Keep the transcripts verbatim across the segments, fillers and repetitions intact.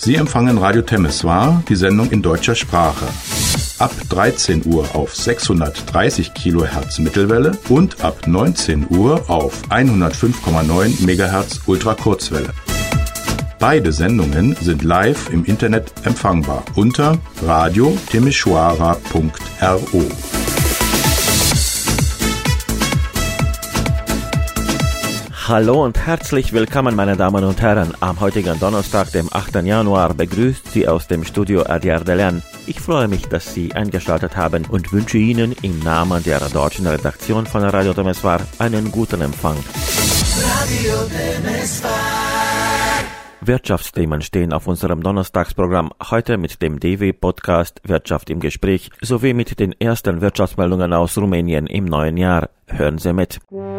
Sie empfangen Radio Temeswar, die Sendung in deutscher Sprache. Ab dreizehn Uhr auf sechshundertdreißig Kilohertz Mittelwelle und ab neunzehn Uhr auf hundertfünf Komma neun Megahertz Ultrakurzwelle. Beide Sendungen sind live im Internet empfangbar unter radio temeshwara punkt ro. Hallo und herzlich willkommen, meine Damen und Herren. Am heutigen Donnerstag, dem achten Januar, begrüßt Sie aus dem Studio Adyar Delian. Ich freue mich, dass Sie eingeschaltet haben und wünsche Ihnen im Namen der deutschen Redaktion von Radio Temeswar einen guten Empfang. Radio Temeswar. Wirtschaftsthemen stehen auf unserem Donnerstagsprogramm, heute mit dem D W-Podcast Wirtschaft im Gespräch sowie mit den ersten Wirtschaftsmeldungen aus Rumänien im neuen Jahr. Hören Sie mit.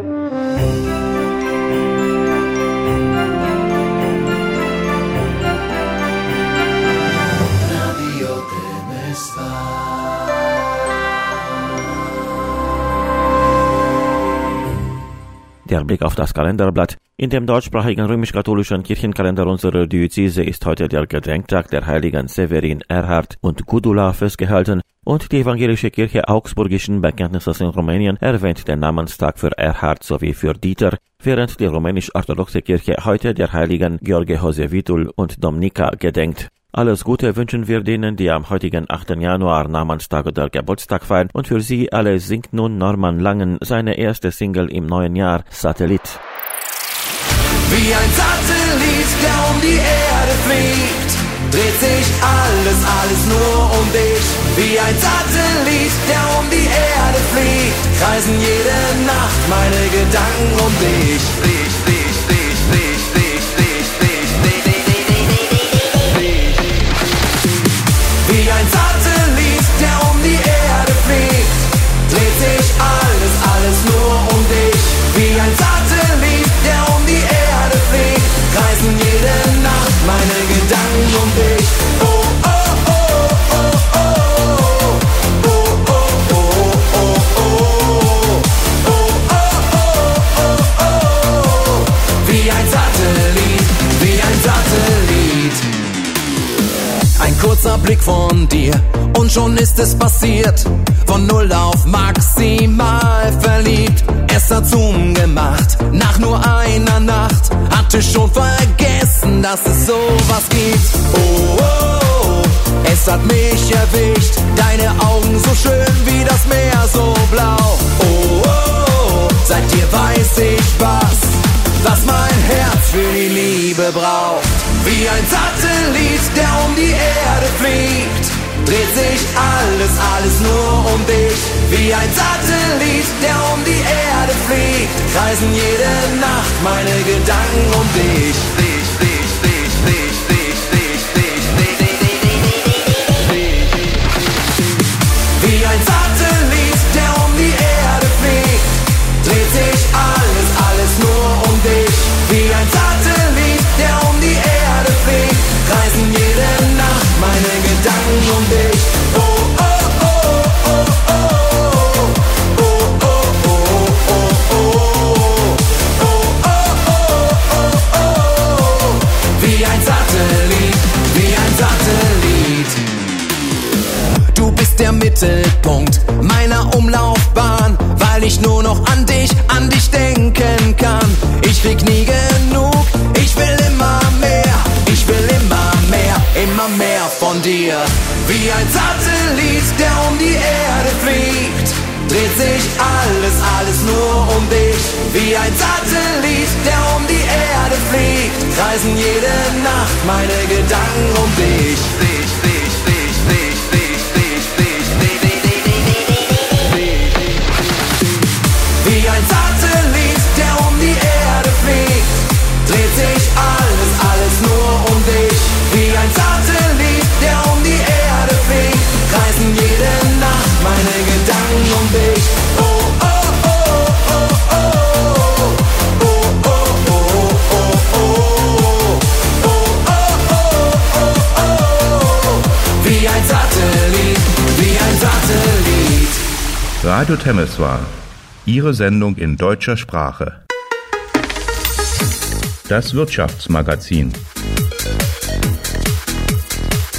Der Blick auf das Kalenderblatt. In dem deutschsprachigen römisch-katholischen Kirchenkalender unserer Diözese ist heute der Gedenktag der Heiligen Severin, Erhard und Gudula festgehalten und die evangelische Kirche Augsburgischen Bekenntnisses in Rumänien erwähnt den Namenstag für Erhard sowie für Dieter, während die rumänisch-orthodoxe Kirche heute der Heiligen Gheorghe Hosevitul und Domnica gedenkt. Alles Gute wünschen wir denen, die am heutigen achten Januar Namenstag oder Geburtstag feiern, und für sie alle singt nun Norman Langen seine erste Single im neuen Jahr, Satellit. Wie ein Satellit, der um die Erde fliegt, dreht sich alles, alles nur um dich. Wie ein Satellit, der um die Erde fliegt, kreisen jede Nacht meine Gedanken um dich. Dich, dich, dich, dich, dich, dich, dich, dich, dich, dich. Wie ein Satellit, der um die Erde fliegt, dreht sich alles, alles nur um dich. Wie ein Satellit, der um die Erde fliegt, kreisen jede Nacht meine Gedanken um dich. Oh, oh, oh, oh, oh, oh, oh, oh, oh, oh, oh, oh, oh, oh, wie ein Satellit, wie ein Satellit. Ein kurzer Blick von dir und schon ist es passiert. Von null auf maximal verliebt. Es hat Zoom gemacht, nach nur einer Nacht. Hatte schon vergessen, dass es sowas gibt. Oh, oh, oh, es hat mich erwischt. Deine Augen so schön wie das Meer so blau. Oh, oh, oh, seit dir weiß ich was, was mein Herz für die Liebe braucht. Wie ein Satellit, der um die Erde fliegt, dreht sich alles, alles nur um dich. Wie ein Satellit, der um die Erde fliegt, kreisen jede Nacht meine Gedanken um dich. Dich, dich, dich, dich, dich, dich, dich, dich, dich, dich, dich. Wie ein Satellit, der um die Erde fliegt, dreht sich alles, alles nur um dich. Wie ein Satellit, der um die Erde fliegt, kreisen jede Nacht meine Gedanken um dich. Oh, oh, oh, oh, oh, oh, oh, oh, oh, oh, oh, oh, oh, oh, wie ein Satellit, wie ein Satellit. Du bist der Mittelpunkt meiner Umlaufbahn, weil ich nur noch an dich, an dich denken kann. Ich krieg nie genug, ich will immer mehr, ich will immer mehr, immer mehr von dir. Wie ein Satellit, der um die Erde fliegt, dreht sich alles, alles nur um dich. Wie ein Satellit, der um die Erde fliegt, kreisen jede Nacht meine Gedanken um dich. Dich, dich, dich, dich, dich, dich, dich, dich, dich, dich, dich. Wie ein Satellit, der um die Erde fliegt, dreht sich alles, alles nur um dich. Wie ein Satellit, der um die Erde fliegt, kreisen jede Nacht meine Gedanken um dich. Oh, oh, oh, oh, oh, oh, oh, oh, oh, oh, oh, oh, oh, oh, wie ein Satellit, wie ein Satellit. Radio Temeswar, Ihre Sendung in deutscher Sprache. Das Wirtschaftsmagazin.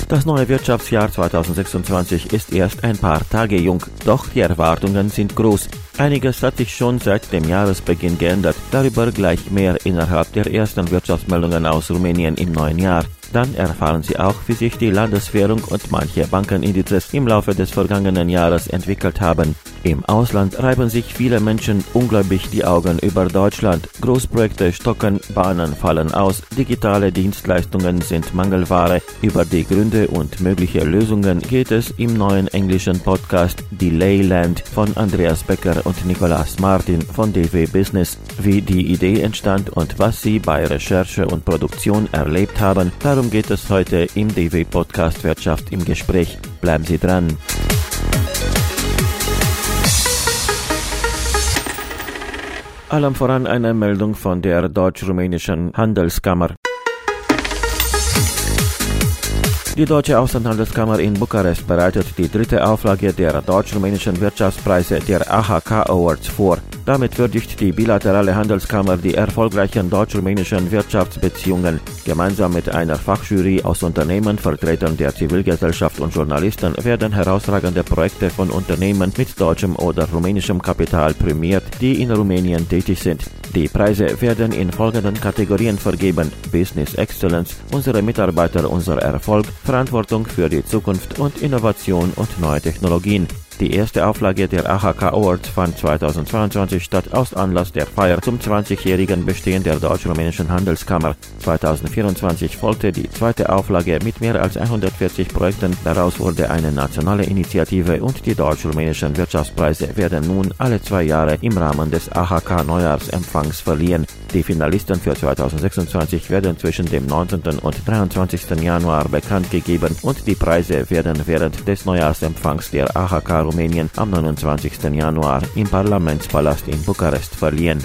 Das neue Wirtschaftsjahr zweitausendsechsundzwanzig ist erst ein paar Tage jung, doch die Erwartungen sind groß. Einiges hat sich schon seit dem Jahresbeginn geändert, darüber gleich mehr innerhalb der ersten Wirtschaftsmeldungen aus Rumänien im neuen Jahr. Dann erfahren Sie auch, wie sich die Landeswährung und manche Bankenindizes im Laufe des vergangenen Jahres entwickelt haben. Im Ausland reiben sich viele Menschen ungläubig die Augen über Deutschland. Großprojekte stocken, Bahnen fallen aus, digitale Dienstleistungen sind Mangelware. Über die Gründe und mögliche Lösungen geht es im neuen englischen Podcast Delayland von Andreas Becker und Nicolas Martin von D W Business. Wie die Idee entstand und was sie bei Recherche und Produktion erlebt haben, darum geht es heute im D W Podcast Wirtschaft im Gespräch. Bleiben Sie dran. Allem voran eine Meldung von der deutsch-rumänischen Handelskammer. Die Deutsche Außenhandelskammer in Bukarest bereitet die dritte Auflage der deutsch-rumänischen Wirtschaftspreise der A H K Awards vor. Damit würdigt die bilaterale Handelskammer die erfolgreichen deutsch-rumänischen Wirtschaftsbeziehungen. Gemeinsam mit einer Fachjury aus Unternehmen, Vertretern der Zivilgesellschaft und Journalisten werden herausragende Projekte von Unternehmen mit deutschem oder rumänischem Kapital prämiert, die in Rumänien tätig sind. Die Preise werden in folgenden Kategorien vergeben: Business Excellence, unsere Mitarbeiter, unser Erfolg, Verantwortung für die Zukunft und Innovation und neue Technologien. Die erste Auflage der A H K Awards fand zweitausendzweiundzwanzig statt aus Anlass der Feier zum zwanzigjährigen Bestehen der deutsch-rumänischen Handelskammer. zweitausendvierundzwanzig folgte die zweite Auflage mit mehr als hundertvierzig Projekten. Daraus wurde eine nationale Initiative und die deutsch-rumänischen Wirtschaftspreise werden nun alle zwei Jahre im Rahmen des A H K-Neujahrsempfangs verliehen. Die Finalisten für zweitausendsechsundzwanzig werden zwischen dem neunzehnten und dreiundzwanzigsten Januar bekannt gegeben und die Preise werden während des Neujahrsempfangs der A H K Rumänien am neunundzwanzigsten Januar im Parlamentspalast in Bukarest verliehen.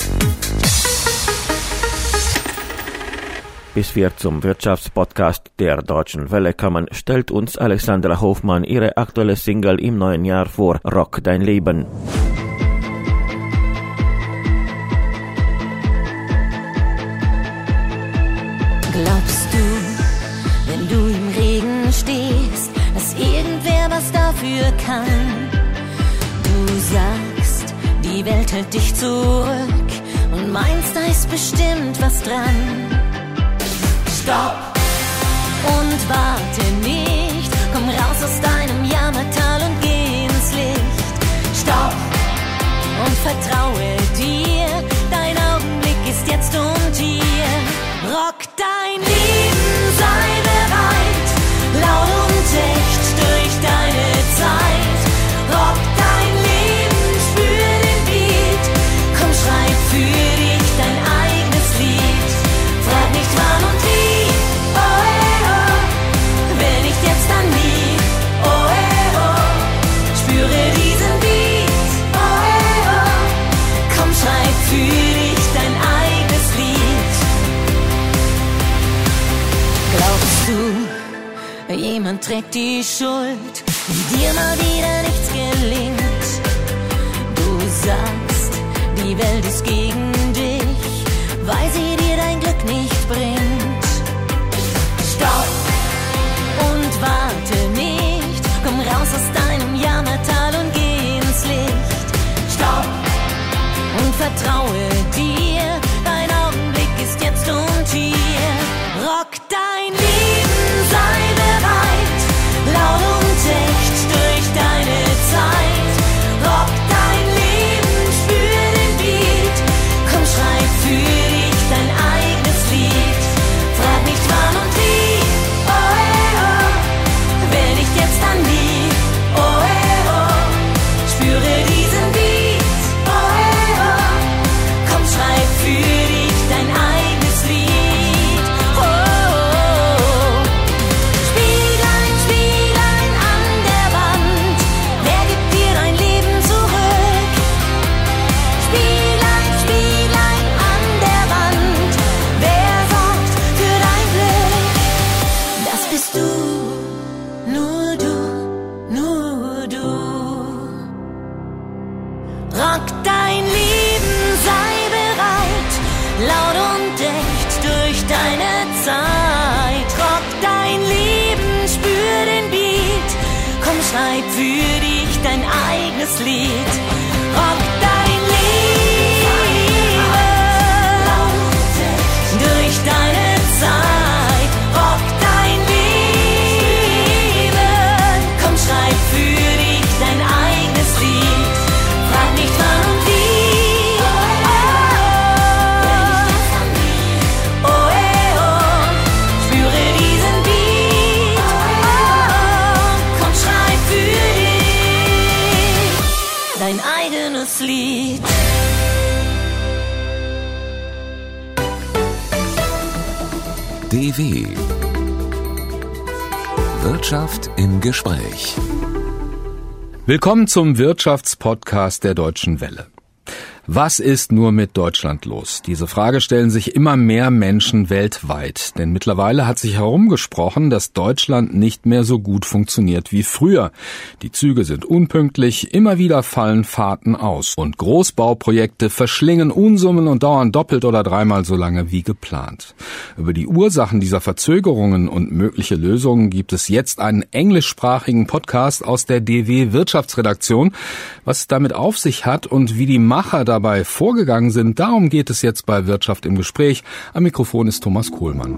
Bis wir zum Wirtschaftspodcast der Deutschen Welle kommen, stellt uns Alexandra Hofmann ihre aktuelle Single im neuen Jahr vor, Rock dein Leben. Glaubst du, wenn du im Regen stehst, dass irgendwer was dafür kann? Du sagst, die Welt hält dich zurück und meinst, da ist bestimmt was dran. Stopp und warte nicht, komm raus aus deinem Jammertal und geh ins Licht. Stopp und vertraue dir, dein Augenblick ist jetzt und hier. Rock dein Leben, sei bereit, laut und echt durch deine Zeit. Rock dein Leben, spür den Beat, komm schreib für dich dein eigenes Lied. Frag nicht wann und wie, oh eh oh, wenn nicht jetzt dann nie, oh eh oh, spüre diesen Beat, oh eh oh, komm schreib für dich dein eigenes Lied. Glaubst du, jemand trägt die Schuld, wenn dir mal wieder nichts gelingt? Du sagst, die Welt ist gegen dich, weil sie dir dein Glück nicht bringt. Stopp und warte nicht, komm raus aus deinem Jammertal und geh ins Licht. Stopp und vertraue dir, dein Augenblick ist jetzt und hier. Rock dein Leben, sei bereit, laut und echt durch deine Zeit. Rock dein Leben, spür den Beat, komm schreib für dich dein eigenes Lied. Frag nicht wann und wie, oh eh oh, wenn nicht jetzt dann nie, oh eh oh, spüre diesen Beat, oh eh oh, komm schreib für dich dein eigenes Lied. Oh, oh, oh. Spieglein, Spieglein an der Wand, wer gibt dir dein Leben zurück? Spieglein, Spieglein an der Wand, wer sorgt für dein Glück? Das bist du, nur du, nur du. Rock dein Leben, sei bereit, laut und echt durch deine Zeit. Rock dein Leben, eigenes Lied. Rock dein Leben durch deine Zeit. Rock dein Leben. Komm, schreib für dich dein eigenes Lied. Frag nicht wann und wie. Oh, oh, eh, oh. Spüre diesen Beat. Oh, komm, schreib für dich dein eigenes Lied. D W Wirtschaft im Gespräch. Willkommen zum Wirtschaftspodcast der Deutschen Welle. Was ist nur mit Deutschland los? Diese Frage stellen sich immer mehr Menschen weltweit. Denn mittlerweile hat sich herumgesprochen, dass Deutschland nicht mehr so gut funktioniert wie früher. Die Züge sind unpünktlich, immer wieder fallen Fahrten aus. Und Großbauprojekte verschlingen Unsummen und dauern doppelt oder dreimal so lange wie geplant. Über die Ursachen dieser Verzögerungen und mögliche Lösungen gibt es jetzt einen englischsprachigen Podcast aus der D W Wirtschaftsredaktion. Was es damit auf sich hat und wie die Macher dabei vorgegangen sind, darum geht es jetzt bei Wirtschaft im Gespräch. Am Mikrofon ist Thomas Kohlmann.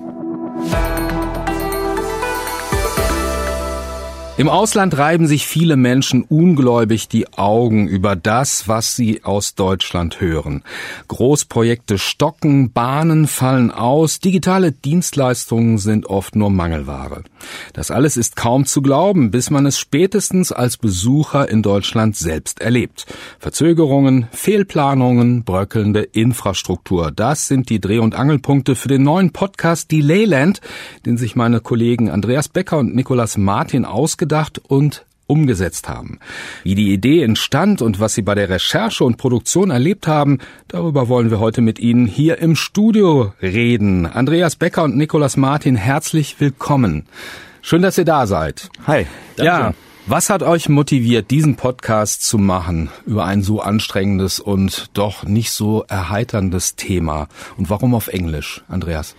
Im Ausland reiben sich viele Menschen ungläubig die Augen über das, was sie aus Deutschland hören. Großprojekte stocken, Bahnen fallen aus, digitale Dienstleistungen sind oft nur Mangelware. Das alles ist kaum zu glauben, bis man es spätestens als Besucher in Deutschland selbst erlebt. Verzögerungen, Fehlplanungen, bröckelnde Infrastruktur, das sind die Dreh- und Angelpunkte für den neuen Podcast Delayland, den sich meine Kollegen Andreas Becker und Nicolas Martin ausgedacht und umgesetzt haben. Wie die Idee entstand und was Sie bei der Recherche und Produktion erlebt haben, darüber wollen wir heute mit Ihnen hier im Studio reden. Andreas Becker und Nicolas Martin, herzlich willkommen. Schön, dass ihr da seid. Hi. Ja, was hat euch motiviert, diesen Podcast zu machen über ein so anstrengendes und doch nicht so erheiterndes Thema? Und warum auf Englisch, Andreas?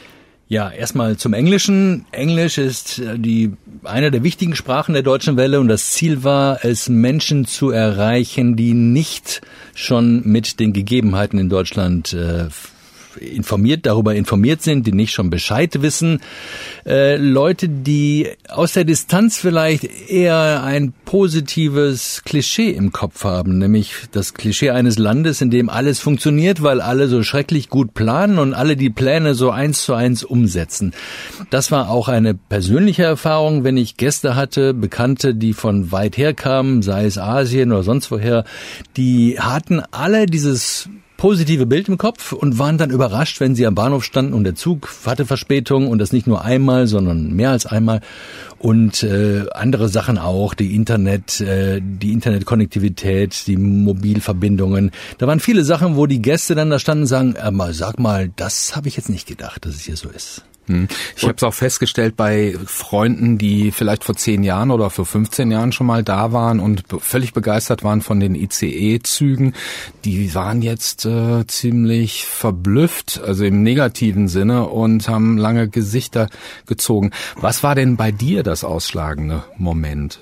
Ja, erstmal zum Englischen. Englisch ist die eine der wichtigen Sprachen der Deutschen Welle und das Ziel war es, Menschen zu erreichen, die nicht schon mit den Gegebenheiten in Deutschland äh, informiert, darüber informiert sind, die nicht schon Bescheid wissen. Äh, Leute, die aus der Distanz vielleicht eher ein positives Klischee im Kopf haben, nämlich das Klischee eines Landes, in dem alles funktioniert, weil alle so schrecklich gut planen und alle die Pläne so eins zu eins umsetzen. Das war auch eine persönliche Erfahrung, wenn ich Gäste hatte, Bekannte, die von weit her kamen, sei es Asien oder sonst woher, die hatten alle dieses positive Bild im Kopf und waren dann überrascht, wenn sie am Bahnhof standen und der Zug hatte Verspätung und das nicht nur einmal, sondern mehr als einmal und äh, andere Sachen auch, die Internet, äh, die Internetkonnektivität, die Mobilverbindungen. Da waren viele Sachen, wo die Gäste dann da standen und sagen, äh, sag mal, das habe ich jetzt nicht gedacht, dass es hier so ist. Ich habe es auch festgestellt bei Freunden, die vielleicht vor zehn Jahren oder vor fünfzehn Jahren schon mal da waren und völlig begeistert waren von den I C E-Zügen. Die waren jetzt äh, ziemlich verblüfft, also im negativen Sinne, und haben lange Gesichter gezogen. Was war denn bei dir das ausschlagende Moment?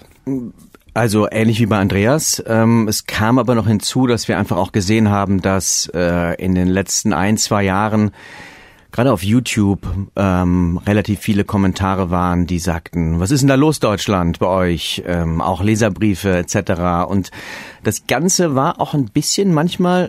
Also ähnlich wie bei Andreas. Ähm, es kam aber noch hinzu, dass wir einfach auch gesehen haben, dass äh, in den letzten ein, zwei Jahren gerade auf YouTube ähm, relativ viele Kommentare waren, die sagten, was ist denn da los, Deutschland, bei euch? Ähm, auch Leserbriefe et cetera. Und das Ganze war auch ein bisschen manchmal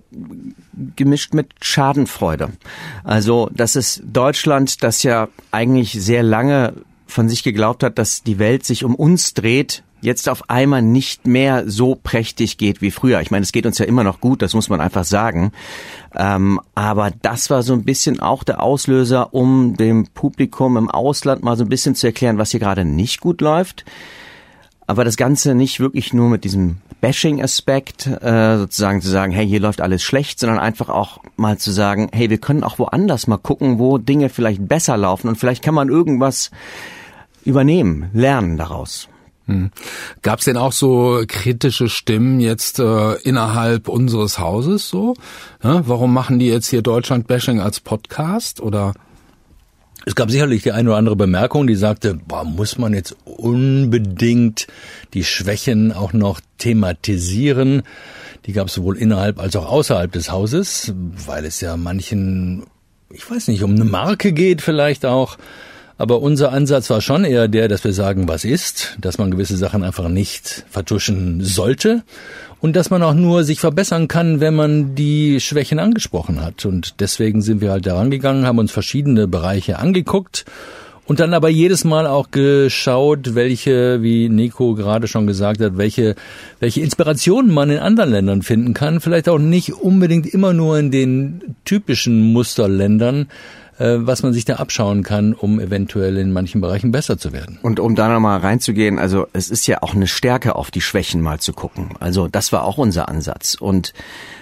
gemischt mit Schadenfreude. Also das ist Deutschland, das ja eigentlich sehr lange von sich geglaubt hat, dass die Welt sich um uns dreht, jetzt auf einmal nicht mehr so prächtig geht wie früher. Ich meine, es geht uns ja immer noch gut, das muss man einfach sagen. Ähm, aber das war so ein bisschen auch der Auslöser, um dem Publikum im Ausland mal so ein bisschen zu erklären, was hier gerade nicht gut läuft. Aber das Ganze nicht wirklich nur mit diesem Bashing-Aspekt, äh, sozusagen zu sagen, hey, hier läuft alles schlecht, sondern einfach auch mal zu sagen, hey, wir können auch woanders mal gucken, wo Dinge vielleicht besser laufen und vielleicht kann man irgendwas übernehmen, lernen daraus. Hm. Gab es denn auch so kritische Stimmen jetzt äh, innerhalb unseres Hauses so? Ja, warum machen die jetzt hier Deutschland-Bashing als Podcast oder? Es gab sicherlich die eine oder andere Bemerkung, die sagte, boah, muss man jetzt unbedingt die Schwächen auch noch thematisieren? Die gab es sowohl innerhalb als auch außerhalb des Hauses, weil es ja manchen, ich weiß nicht, um eine Marke geht vielleicht auch. Aber unser Ansatz war schon eher der, dass wir sagen, was ist, dass man gewisse Sachen einfach nicht vertuschen sollte und dass man auch nur sich verbessern kann, wenn man die Schwächen angesprochen hat. Und deswegen sind wir halt daran gegangen, haben uns verschiedene Bereiche angeguckt und dann aber jedes Mal auch geschaut, welche, wie Nico gerade schon gesagt hat, welche, welche Inspirationen man in anderen Ländern finden kann. Vielleicht auch nicht unbedingt immer nur in den typischen Musterländern, was man sich da abschauen kann, um eventuell in manchen Bereichen besser zu werden. Und um da nochmal reinzugehen, also es ist ja auch eine Stärke, auf die Schwächen mal zu gucken. Also das war auch unser Ansatz. Und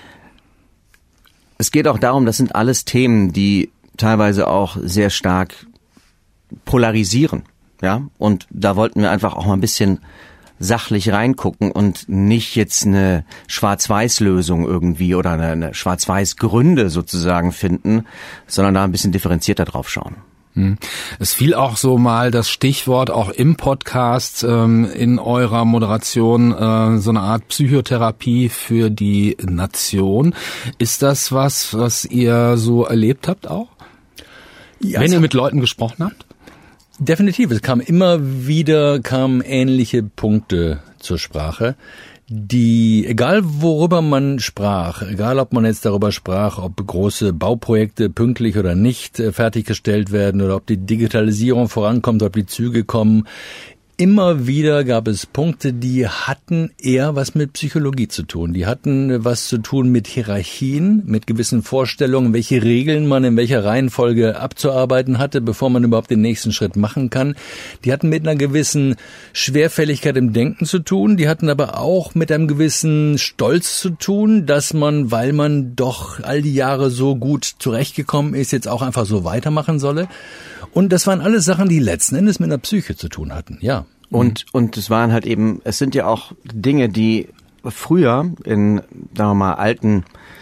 es geht auch darum, das sind alles Themen, die teilweise auch sehr stark polarisieren. Ja, und da wollten wir einfach auch mal ein bisschen sachlich reingucken und nicht jetzt eine Schwarz-Weiß-Lösung irgendwie oder eine, eine Schwarz-Weiß-Gründe sozusagen finden, sondern da ein bisschen differenzierter drauf schauen. Es fiel auch so mal das Stichwort auch im Podcast ähm, in eurer Moderation, äh, so eine Art Psychotherapie für die Nation. Ist das was, was ihr so erlebt habt auch? Ja, wenn ihr mit Leuten gesprochen habt? Definitiv. Es kam immer wieder, kamen ähnliche Punkte zur Sprache, die, egal worüber man sprach, egal ob man jetzt darüber sprach, ob große Bauprojekte pünktlich oder nicht fertiggestellt werden oder ob die Digitalisierung vorankommt, ob die Züge kommen, immer wieder gab es Punkte, die hatten eher was mit Psychologie zu tun. Die hatten was zu tun mit Hierarchien, mit gewissen Vorstellungen, welche Regeln man in welcher Reihenfolge abzuarbeiten hatte, bevor man überhaupt den nächsten Schritt machen kann. Die hatten mit einer gewissen Schwerfälligkeit im Denken zu tun. Die hatten aber auch mit einem gewissen Stolz zu tun, dass man, weil man doch all die Jahre so gut zurechtgekommen ist, jetzt auch einfach so weitermachen solle. Und das waren alles Sachen, die letzten Endes mit einer Psyche zu tun hatten, ja. Und, und es waren halt eben, es sind ja auch Dinge, die früher in, sagen wir mal, alten,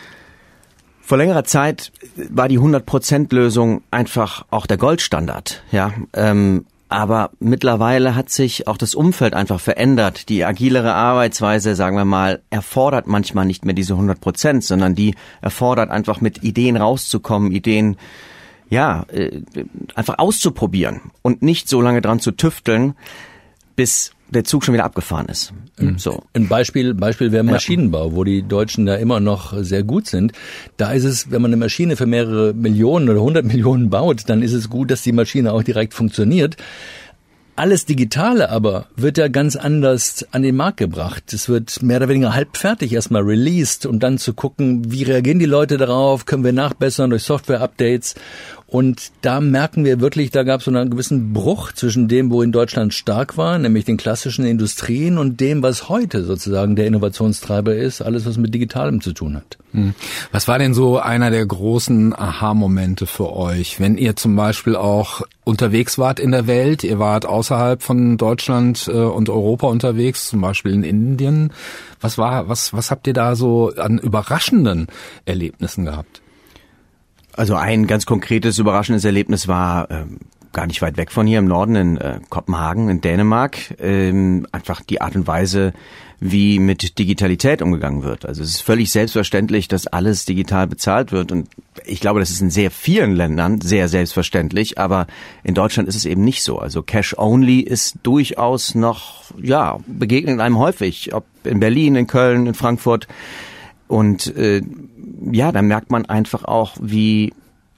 vor längerer Zeit war die hundert Prozent Lösung einfach auch der Goldstandard, ja. Ähm, aber mittlerweile hat sich auch das Umfeld einfach verändert. Die agilere Arbeitsweise, sagen wir mal, erfordert manchmal nicht mehr diese hundert Prozent, sondern die erfordert einfach mit Ideen rauszukommen, Ideen ja, äh, einfach auszuprobieren und nicht so lange dran zu tüfteln, bis der Zug schon wieder abgefahren ist. Mhm. So. Ein Beispiel, Beispiel wäre Maschinenbau, wo die Deutschen da immer noch sehr gut sind. Da ist es, wenn man eine Maschine für mehrere Millionen oder hundert Millionen baut, dann ist es gut, dass die Maschine auch direkt funktioniert. Alles Digitale aber wird ja ganz anders an den Markt gebracht. Es wird mehr oder weniger halbfertig erstmal released und dann zu gucken, wie reagieren die Leute darauf, können wir nachbessern durch Software-Updates. Und da merken wir wirklich, da gab es so einen gewissen Bruch zwischen dem, wo in Deutschland stark war, nämlich den klassischen Industrien und dem, was heute sozusagen der Innovationstreiber ist, alles was mit Digitalem zu tun hat. Was war denn so einer der großen Aha-Momente für euch, wenn ihr zum Beispiel auch unterwegs wart in der Welt, ihr wart außerhalb von Deutschland und Europa unterwegs, zum Beispiel in Indien. Was war, was, was habt ihr da so an überraschenden Erlebnissen gehabt? Also ein ganz konkretes, überraschendes Erlebnis war ähm, gar nicht weit weg von hier im Norden, in äh, Kopenhagen, in Dänemark. Ähm, einfach die Art und Weise, wie mit Digitalität umgegangen wird. Also es ist völlig selbstverständlich, dass alles digital bezahlt wird. Und ich glaube, das ist in sehr vielen Ländern sehr selbstverständlich. Aber in Deutschland ist es eben nicht so. Also Cash-Only ist durchaus noch, ja, begegnet einem häufig. Ob in Berlin, in Köln, in Frankfurt. Und äh, ja, da merkt man einfach auch, wie,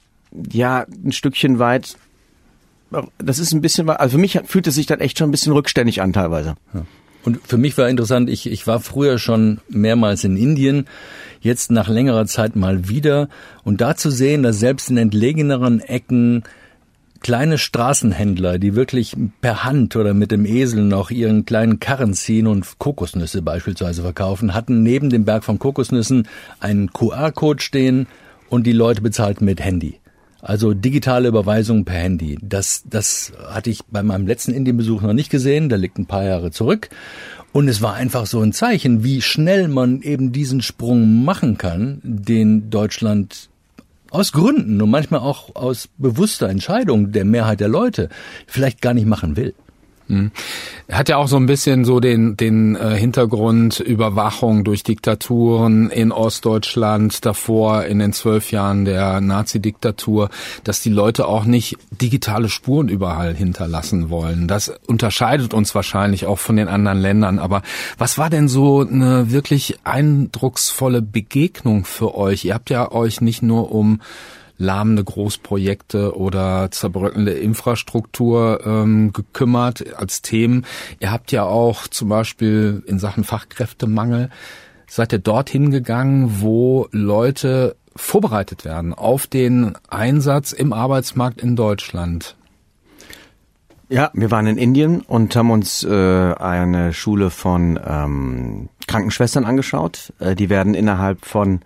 ja, ein Stückchen weit, das ist ein bisschen, also für mich fühlt es sich dann echt schon ein bisschen rückständig an teilweise. Ja. Und für mich war interessant, ich, ich war früher schon mehrmals in Indien, jetzt nach längerer Zeit mal wieder. Und da zu sehen, dass selbst in entlegeneren Ecken kleine Straßenhändler, die wirklich per Hand oder mit dem Esel noch ihren kleinen Karren ziehen und Kokosnüsse beispielsweise verkaufen, hatten neben dem Berg von Kokosnüssen einen Q R-Code stehen und die Leute bezahlten mit Handy. Also digitale Überweisung per Handy. Das, das hatte ich bei meinem letzten Indienbesuch noch nicht gesehen. Der liegt ein paar Jahre zurück. Und es war einfach so ein Zeichen, wie schnell man eben diesen Sprung machen kann, den Deutschland aus Gründen und manchmal auch aus bewusster Entscheidung der Mehrheit der Leute vielleicht gar nicht machen will. Er hat ja auch so ein bisschen so den den äh, Hintergrund Überwachung durch Diktaturen in Ostdeutschland, davor in den zwölf Jahren der Nazi-Diktatur, dass die Leute auch nicht digitale Spuren überall hinterlassen wollen. Das unterscheidet uns wahrscheinlich auch von den anderen Ländern. Aber was war denn so eine wirklich eindrucksvolle Begegnung für euch? Ihr habt ja euch nicht nur um lahmende Großprojekte oder zerbröckelnde Infrastruktur ähm, gekümmert als Themen. Ihr habt ja auch zum Beispiel in Sachen Fachkräftemangel, seid ihr dorthin gegangen, wo Leute vorbereitet werden auf den Einsatz im Arbeitsmarkt in Deutschland. Ja, wir waren in Indien und haben uns äh, eine Schule von ähm, Krankenschwestern angeschaut. Äh, die werden innerhalb von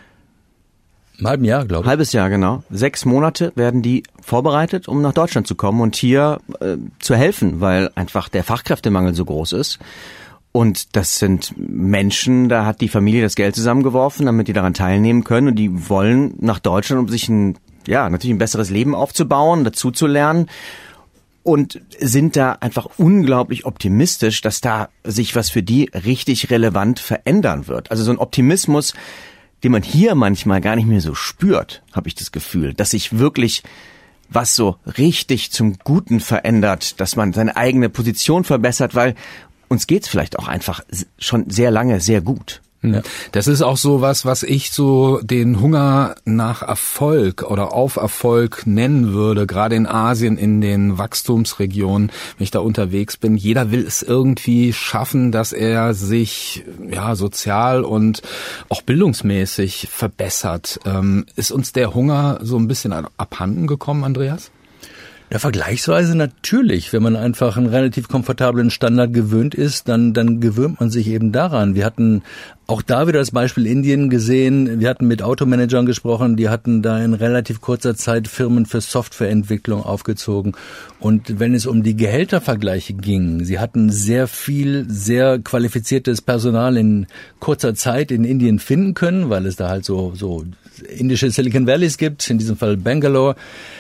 Ein halben Jahr, glaube ich. Halbes Jahr, genau. Sechs Monate werden die vorbereitet, um nach Deutschland zu kommen und hier äh, zu helfen, weil einfach der Fachkräftemangel so groß ist. Und das sind Menschen, da hat die Familie das Geld zusammengeworfen, damit die daran teilnehmen können. Und die wollen nach Deutschland, um sich ein, ja, natürlich ein besseres Leben aufzubauen, dazu zu lernen. Und sind da einfach unglaublich optimistisch, dass da sich was für die richtig relevant verändern wird. Also so ein Optimismus, den man hier manchmal gar nicht mehr so spürt, habe ich das Gefühl, dass sich wirklich was so richtig zum Guten verändert, dass man seine eigene Position verbessert, weil uns geht's vielleicht auch einfach schon sehr lange sehr gut. Ja. Das ist auch so was, was ich so den Hunger nach Erfolg oder auf Erfolg nennen würde, gerade in Asien, in den Wachstumsregionen, wenn ich da unterwegs bin. Jeder will es irgendwie schaffen, dass er sich ja sozial und auch bildungsmäßig verbessert. Ähm, ist uns der Hunger so ein bisschen abhanden gekommen, Andreas? Ja, vergleichsweise natürlich. Wenn man einfach einen relativ komfortablen Standard gewöhnt ist, dann, dann gewöhnt man sich eben daran. Wir hatten auch da wieder das Beispiel Indien gesehen. Wir hatten mit Automanagern gesprochen, die hatten da in relativ kurzer Zeit Firmen für Softwareentwicklung aufgezogen. Und wenn es um die Gehältervergleiche ging, sie hatten sehr viel, sehr qualifiziertes Personal in kurzer Zeit in Indien finden können, weil es da halt so, so indische Silicon Valleys gibt, in diesem Fall Bangalore.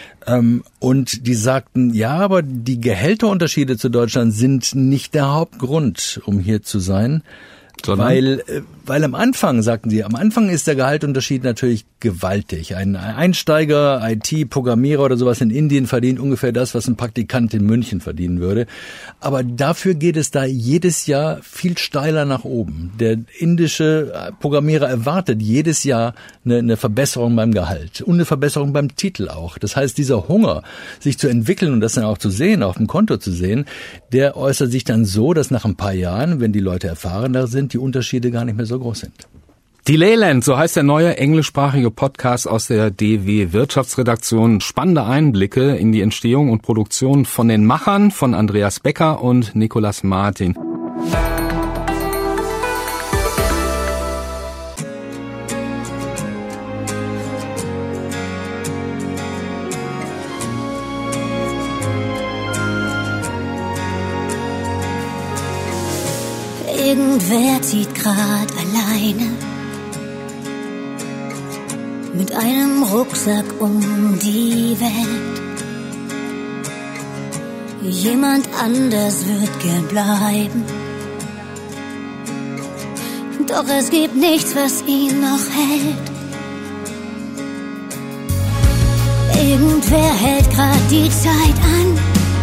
Und die sagten, ja, aber die Gehälterunterschiede zu Deutschland sind nicht der Hauptgrund, um hier zu sein. Sondern? Weil, weil am Anfang, sagten sie, am Anfang ist der Gehaltunterschied natürlich gewaltig. Ein Einsteiger, I T-Programmierer oder sowas in Indien verdient ungefähr das, was ein Praktikant in München verdienen würde. Aber dafür geht es da jedes Jahr viel steiler nach oben. Der indische Programmierer erwartet jedes Jahr eine, eine Verbesserung beim Gehalt und eine Verbesserung beim Titel auch. Das heißt, dieser Hunger, sich zu entwickeln und das dann auch zu sehen, auf dem Konto zu sehen, der äußert sich dann so, dass nach ein paar Jahren, wenn die Leute erfahrener sind, die Unterschiede gar nicht mehr so groß sind. Delayland, so heißt der neue englischsprachige Podcast aus der D W Wirtschaftsredaktion. Spannende Einblicke in die Entstehung und Produktion von den Machern, von Andreas Becker und Nicolas Martin. Irgendwer zieht grad alleine mit einem Rucksack um die Welt. Jemand anders wird gern bleiben, doch es gibt nichts, was ihn noch hält. Irgendwer hält grad die Zeit an,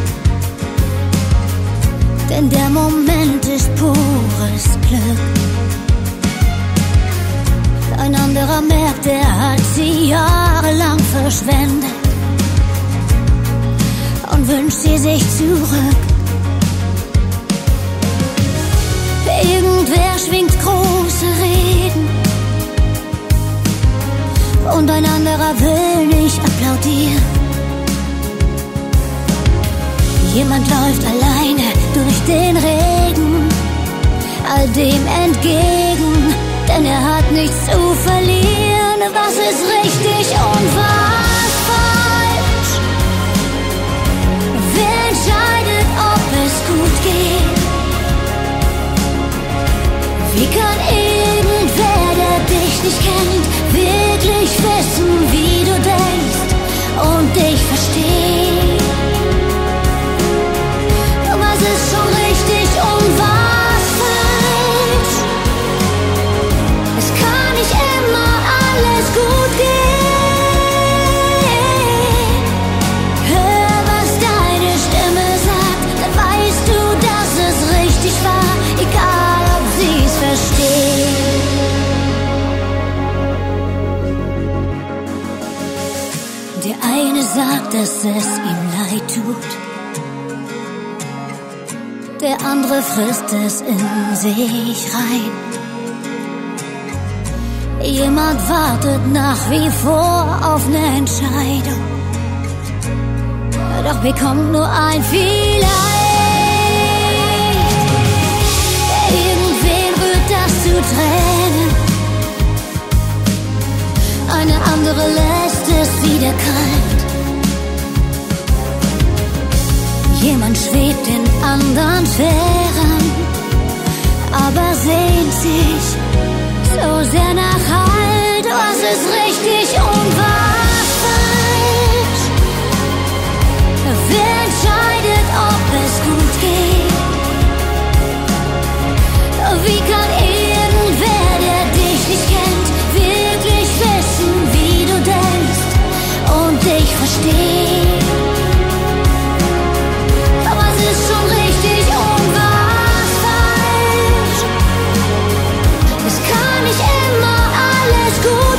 denn der Moment ist pures Glück. Ein anderer merkt, er hat sie jahrelang verschwendet und wünscht sie sich zurück. Irgendwer schwingt große Reden und ein anderer will nicht applaudieren. Jemand läuft alleine durch den Regen, all dem entgegen, denn er hat nichts zu verlieren. Was ist richtig und was falsch? Wer entscheidet, ob es gut geht? Wie kann irgendwer, der dich nicht kennt, wirklich wissen, wie du Der eine sagt, dass es ihm leid tut. Der andere frisst es in sich rein. Jemand wartet nach wie vor auf eine Entscheidung. Doch bekommt nur ein Vielleicht. Irgendwen wird das zu Tränen. Eine andere lässt es wieder kalt. Jemand schwebt in anderen Sphären, aber sehnt sich so sehr nach Halt. Was ist richtig und was falsch? Wer entscheidet, ob es gut geht? Wie kann irgendwer, der dich nicht kennt, wirklich wissen, wie du denkst und dich verstehen? Was ist schon richtig und was falsch? Es kann nicht immer alles gut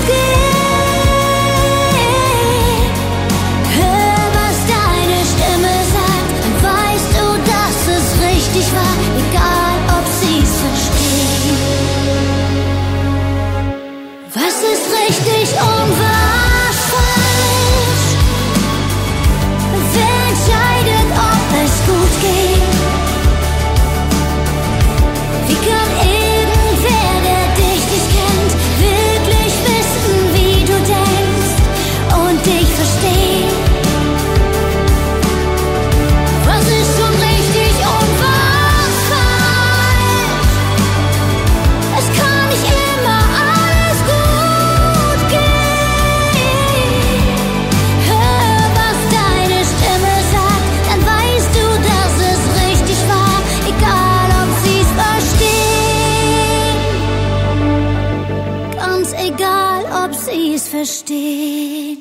gehen. Hör, was deine Stimme sagt, dann weißt du, dass es richtig war, egal ob sie's verstehen. Was ist richtig und was falsch? Wer entscheidet, ob es gut geht? Wie kann irgendwer, der dich nicht kennt, wirklich wissen, wie du denkst und dich verstehen? Was ist schon richtig und was falsch? Es kann nicht immer alles gut gehen. Hör, was deine Stimme sagt, dann weißt du, dass es richtig war, egal ob sie's verstehen. Ganz egal, ob sie's verstehen.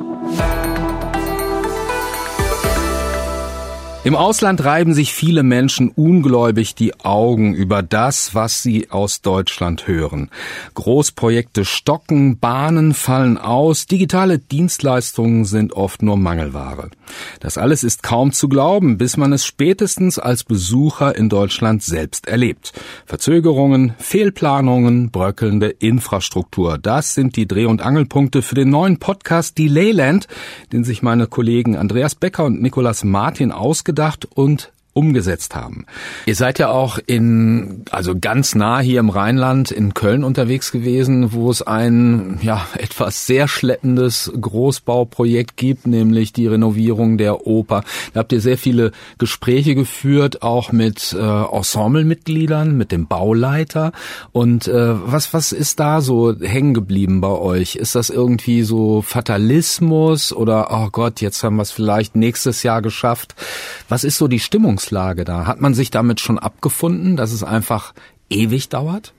Im Ausland reiben sich viele Menschen ungläubig die Augen über das, was sie aus Deutschland hören. Großprojekte stocken, Bahnen fallen aus, digitale Dienstleistungen sind oft nur Mangelware. Das alles ist kaum zu glauben, bis man es spätestens als Besucher in Deutschland selbst erlebt. Verzögerungen, Fehlplanungen, bröckelnde Infrastruktur, das sind die Dreh- und Angelpunkte für den neuen Podcast Delayland, den sich meine Kollegen Andreas Becker und Nicolas Martin ausgedacht und umgesetzt haben. Ihr seid ja auch in, also ganz nah hier im Rheinland in Köln unterwegs gewesen, wo es ein, ja, etwas sehr schleppendes Großbauprojekt gibt, nämlich die Renovierung der Oper. Da habt ihr sehr viele Gespräche geführt, auch mit äh, Ensemblemitgliedern, mit dem Bauleiter. Und äh, was, was ist da so hängen geblieben bei euch? Ist das irgendwie so Fatalismus oder, oh Gott, jetzt haben wir es vielleicht nächstes Jahr geschafft? Was ist so die Stimmung Lage da? Hat man sich damit schon abgefunden, dass es einfach ewig dauert?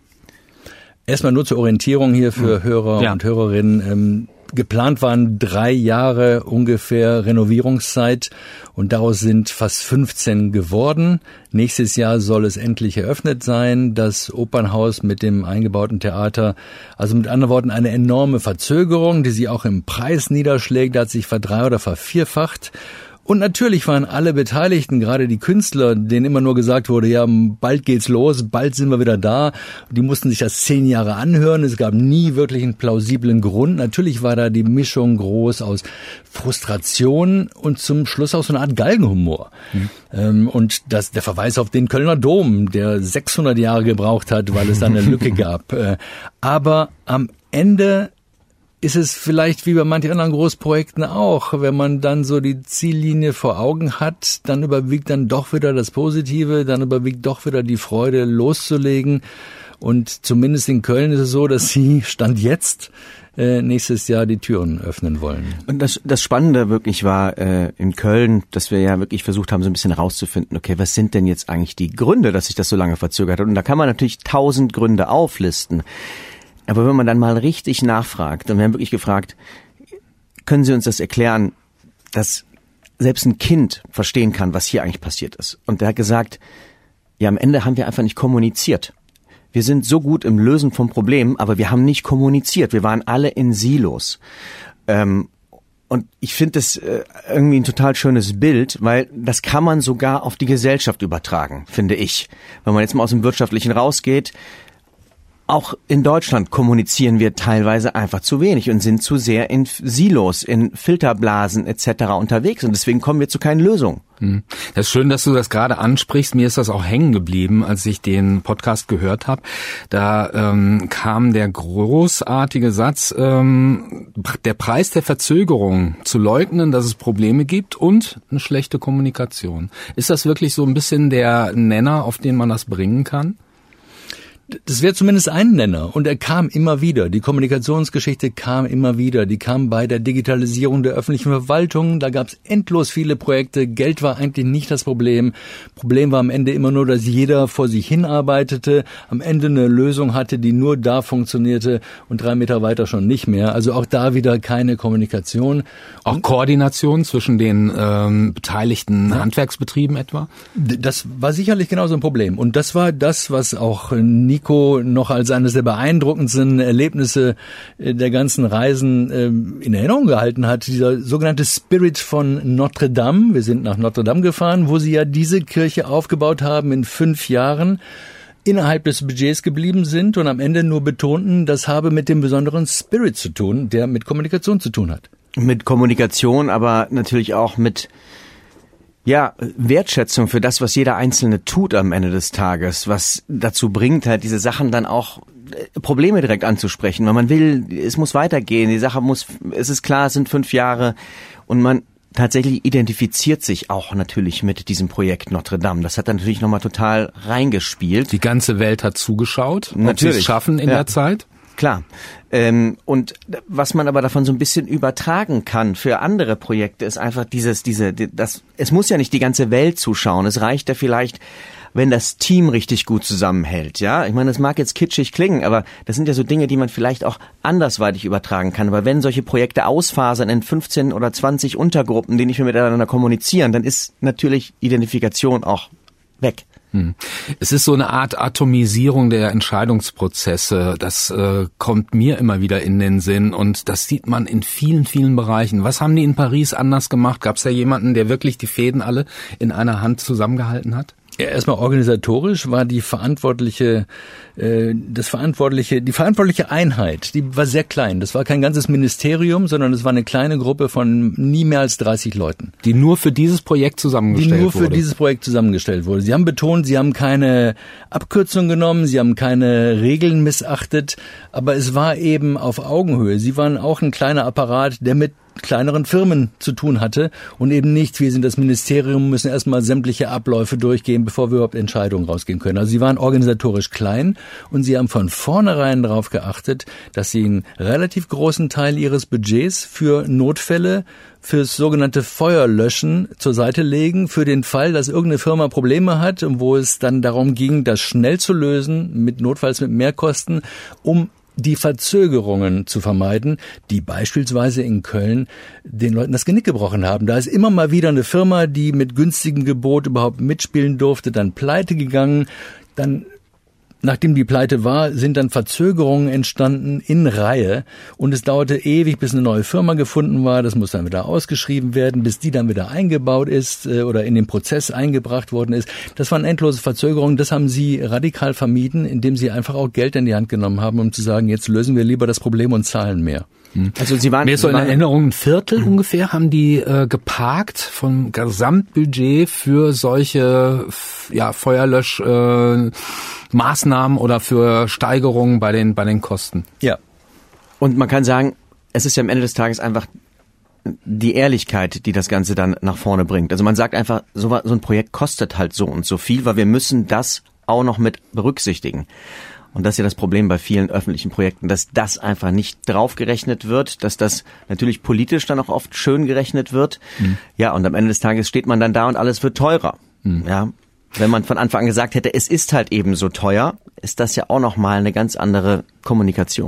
Erstmal nur zur Orientierung hier für Hörer ja. und Hörerinnen. Ähm, geplant waren drei Jahre ungefähr Renovierungszeit und daraus sind fast fünfzehn geworden. Nächstes Jahr soll es endlich eröffnet sein, das Opernhaus mit dem eingebauten Theater. Also mit anderen Worten eine enorme Verzögerung, die sich auch im Preis niederschlägt, hat sich verdrei- oder vervierfacht. Und natürlich waren alle Beteiligten, gerade die Künstler, denen immer nur gesagt wurde, ja, bald geht's los, bald sind wir wieder da. Die mussten sich das zehn Jahre anhören. Es gab nie wirklich einen plausiblen Grund. Natürlich war da die Mischung groß aus Frustration und zum Schluss auch so eine Art Galgenhumor. Mhm. Ähm, und das, der Verweis auf den Kölner Dom, der sechshundert Jahre gebraucht hat, weil es da eine Lücke gab. Äh, aber am Ende ist es vielleicht wie bei manchen anderen Großprojekten auch, wenn man dann so die Ziellinie vor Augen hat, dann überwiegt dann doch wieder das Positive, dann überwiegt doch wieder die Freude loszulegen. Und zumindest in Köln ist es so, dass sie Stand jetzt äh, nächstes Jahr die Türen öffnen wollen. Und das, das Spannende wirklich war äh, in Köln, dass wir ja wirklich versucht haben, so ein bisschen rauszufinden, okay, was sind denn jetzt eigentlich die Gründe, dass sich das so lange verzögert hat? Und da kann man natürlich tausend Gründe auflisten. Aber wenn man dann mal richtig nachfragt, und wir haben wirklich gefragt, können Sie uns das erklären, dass selbst ein Kind verstehen kann, was hier eigentlich passiert ist? Und der hat gesagt, ja, am Ende haben wir einfach nicht kommuniziert. Wir sind so gut im Lösen von Problemen, aber wir haben nicht kommuniziert. Wir waren alle in Silos. Ähm, und ich finde das äh, irgendwie ein total schönes Bild, weil das kann man sogar auf die Gesellschaft übertragen, finde ich. Wenn man jetzt mal aus dem Wirtschaftlichen rausgeht, auch in Deutschland kommunizieren wir teilweise einfach zu wenig und sind zu sehr in Silos, in Filterblasen et cetera unterwegs und deswegen kommen wir zu keinen Lösungen. Das ist schön, dass du das gerade ansprichst. Mir ist das auch hängen geblieben, als ich den Podcast gehört habe. Da ähm, kam der großartige Satz, ähm, der Preis der Verzögerung zu leugnen, dass es Probleme gibt und eine schlechte Kommunikation. Ist das wirklich so ein bisschen der Nenner, auf den man das bringen kann? Das wäre zumindest ein Nenner. Und er kam immer wieder. Die Kommunikationsgeschichte kam immer wieder. Die kam bei der Digitalisierung der öffentlichen Verwaltung. Da gab es endlos viele Projekte. Geld war eigentlich nicht das Problem. Problem war am Ende immer nur, dass jeder vor sich hin arbeitete, am Ende eine Lösung hatte, die nur da funktionierte und drei Meter weiter schon nicht mehr. Also auch da wieder keine Kommunikation. Auch und Koordination zwischen den ähm, beteiligten ja. Handwerksbetrieben etwa? Das war sicherlich genauso ein Problem. Und das war das, was auch Nico noch als eines der beeindruckendsten Erlebnisse der ganzen Reisen in Erinnerung gehalten hat. Dieser sogenannte Spirit von Notre Dame. Wir sind nach Notre Dame gefahren, wo sie ja diese Kirche aufgebaut haben in fünf Jahren, innerhalb des Budgets geblieben sind und am Ende nur betonten, das habe mit dem besonderen Spirit zu tun, der mit Kommunikation zu tun hat. Mit Kommunikation, aber natürlich auch mit Ja, Wertschätzung für das, was jeder Einzelne tut am Ende des Tages, was dazu bringt, halt diese Sachen dann auch Probleme direkt anzusprechen, weil man will, es muss weitergehen, die Sache muss, es ist klar, es sind fünf Jahre und man tatsächlich identifiziert sich auch natürlich mit diesem Projekt Notre Dame. Das hat dann natürlich nochmal total reingespielt. Die ganze Welt hat zugeschaut, natürlich. Ob sie es schaffen in ja. der Zeit. Klar. Ähm, und was man aber davon so ein bisschen übertragen kann für andere Projekte, ist einfach dieses, diese, das, es muss ja nicht die ganze Welt zuschauen. Es reicht ja vielleicht, wenn das Team richtig gut zusammenhält, ja. Ich meine, das mag jetzt kitschig klingen, aber das sind ja so Dinge, die man vielleicht auch andersweitig übertragen kann. Aber wenn solche Projekte ausfasern in fünfzehn oder zwanzig Untergruppen, die nicht mehr miteinander kommunizieren, dann ist natürlich Identifikation auch weg. Es ist so eine Art Atomisierung der Entscheidungsprozesse. Das äh, kommt mir immer wieder in den Sinn und das sieht man in vielen, vielen Bereichen. Was haben die in Paris anders gemacht? Gab es da jemanden, der wirklich die Fäden alle in einer Hand zusammengehalten hat? Ja, erstmal organisatorisch war die verantwortliche, äh, das verantwortliche, die verantwortliche Einheit, die war sehr klein. Das war kein ganzes Ministerium, sondern es war eine kleine Gruppe von nie mehr als dreißig Leuten. Die nur für dieses Projekt zusammengestellt wurde. Die nur für wurde. dieses Projekt zusammengestellt wurde. Sie haben betont, sie haben keine Abkürzung genommen, sie haben keine Regeln missachtet, aber es war eben auf Augenhöhe. Sie waren auch ein kleiner Apparat, der mit kleineren Firmen zu tun hatte und eben nicht, wir sind das Ministerium, müssen erstmal sämtliche Abläufe durchgehen, bevor wir überhaupt Entscheidungen rausgehen können. Also sie waren organisatorisch klein und sie haben von vornherein darauf geachtet, dass sie einen relativ großen Teil ihres Budgets für Notfälle, fürs sogenannte Feuerlöschen zur Seite legen, für den Fall, dass irgendeine Firma Probleme hat und wo es dann darum ging, das schnell zu lösen, mit notfalls mit Mehrkosten, um die Verzögerungen zu vermeiden, die beispielsweise in Köln den Leuten das Genick gebrochen haben. Da ist immer mal wieder eine Firma, die mit günstigem Gebot überhaupt mitspielen durfte, dann pleite gegangen, dann nachdem die Pleite war, sind dann Verzögerungen entstanden in Reihe und es dauerte ewig, bis eine neue Firma gefunden war. Das muss dann wieder ausgeschrieben werden, bis die dann wieder eingebaut ist äh, oder in den Prozess eingebracht worden ist. Das waren endlose Verzögerungen. Das haben sie radikal vermieden, indem sie einfach auch Geld in die Hand genommen haben, um zu sagen, jetzt lösen wir lieber das Problem und zahlen mehr. Also sie waren, mir ist so in Erinnerung, ein Viertel mhm. ungefähr haben die äh, geparkt vom Gesamtbudget für solche ja, Feuerlöschmaßnahmen äh, Maßnahmen oder für Steigerungen bei den bei den Kosten. Ja. Und man kann sagen, es ist ja am Ende des Tages einfach die Ehrlichkeit, die das Ganze dann nach vorne bringt. Also man sagt einfach, so, so ein Projekt kostet halt so und so viel, weil wir müssen das auch noch mit berücksichtigen. Und das ist ja das Problem bei vielen öffentlichen Projekten, dass das einfach nicht draufgerechnet wird, dass das natürlich politisch dann auch oft schön gerechnet wird. Mhm. Ja, und am Ende des Tages steht man dann da und alles wird teurer. Mhm. Ja, wenn man von Anfang an gesagt hätte, es ist halt eben so teuer, ist das ja auch nochmal eine ganz andere Kommunikation.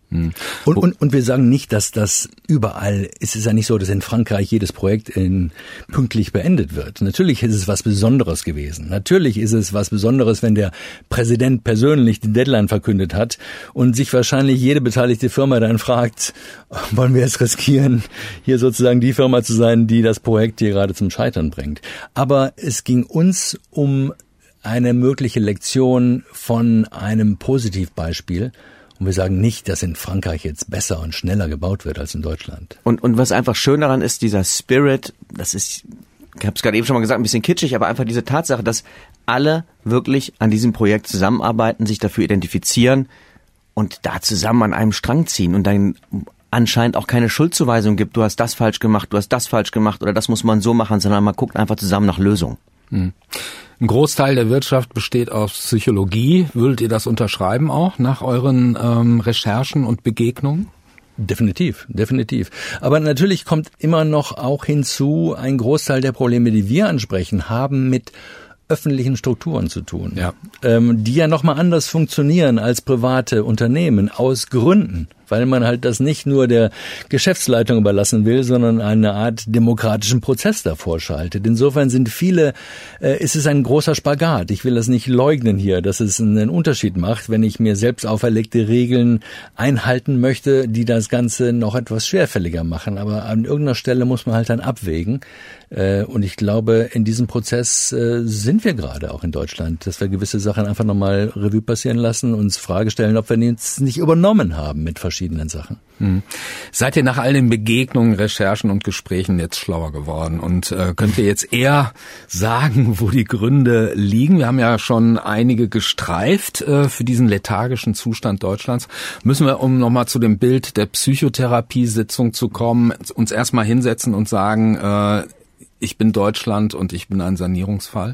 Und, und, und wir sagen nicht, dass das überall, es ist ja nicht so, dass in Frankreich jedes Projekt in, pünktlich beendet wird. Natürlich ist es was Besonderes gewesen. Natürlich ist es was Besonderes, wenn der Präsident persönlich die Deadline verkündet hat und sich wahrscheinlich jede beteiligte Firma dann fragt, wollen wir es riskieren, hier sozusagen die Firma zu sein, die das Projekt hier gerade zum Scheitern bringt. Aber es ging uns um eine mögliche Lektion von einem Positivbeispiel. Und wir sagen nicht, dass in Frankreich jetzt besser und schneller gebaut wird als in Deutschland. Und, und was einfach schön daran ist, dieser Spirit, das ist, ich habe es gerade eben schon mal gesagt, ein bisschen kitschig, aber einfach diese Tatsache, dass alle wirklich an diesem Projekt zusammenarbeiten, sich dafür identifizieren und da zusammen an einem Strang ziehen und dann anscheinend auch keine Schuldzuweisung gibt, du hast das falsch gemacht, du hast das falsch gemacht oder das muss man so machen, sondern man guckt einfach zusammen nach Lösungen. Hm. Ein Großteil der Wirtschaft besteht aus Psychologie. Würdet ihr das unterschreiben auch nach euren ähm, Recherchen und Begegnungen? Definitiv, definitiv. Aber natürlich kommt immer noch auch hinzu, ein Großteil der Probleme, die wir ansprechen, haben mit öffentlichen Strukturen zu tun, ja. ähm, die ja nochmal anders funktionieren als private Unternehmen, aus Gründen, weil man halt das nicht nur der Geschäftsleitung überlassen will, sondern eine Art demokratischen Prozess davor schaltet. Insofern sind viele, äh, ist es ein großer Spagat. Ich will das nicht leugnen hier, dass es einen Unterschied macht, wenn ich mir selbst auferlegte Regeln einhalten möchte, die das Ganze noch etwas schwerfälliger machen. Aber an irgendeiner Stelle muss man halt dann abwägen. Äh, und ich glaube, in diesem Prozess äh, sind wir gerade auch in Deutschland, dass wir gewisse Sachen einfach nochmal Revue passieren lassen, uns Frage stellen, ob wir jetzt nicht übernommen haben mit verschiedenen Sachen. Hm. Seid ihr nach all den Begegnungen, Recherchen und Gesprächen jetzt schlauer geworden und äh, könnt ihr jetzt eher sagen, wo die Gründe liegen? Wir haben ja schon einige gestreift äh, für diesen lethargischen Zustand Deutschlands. Müssen wir, um nochmal zu dem Bild der Psychotherapiesitzung zu kommen, uns erstmal hinsetzen und sagen, äh, ich bin Deutschland und ich bin ein Sanierungsfall?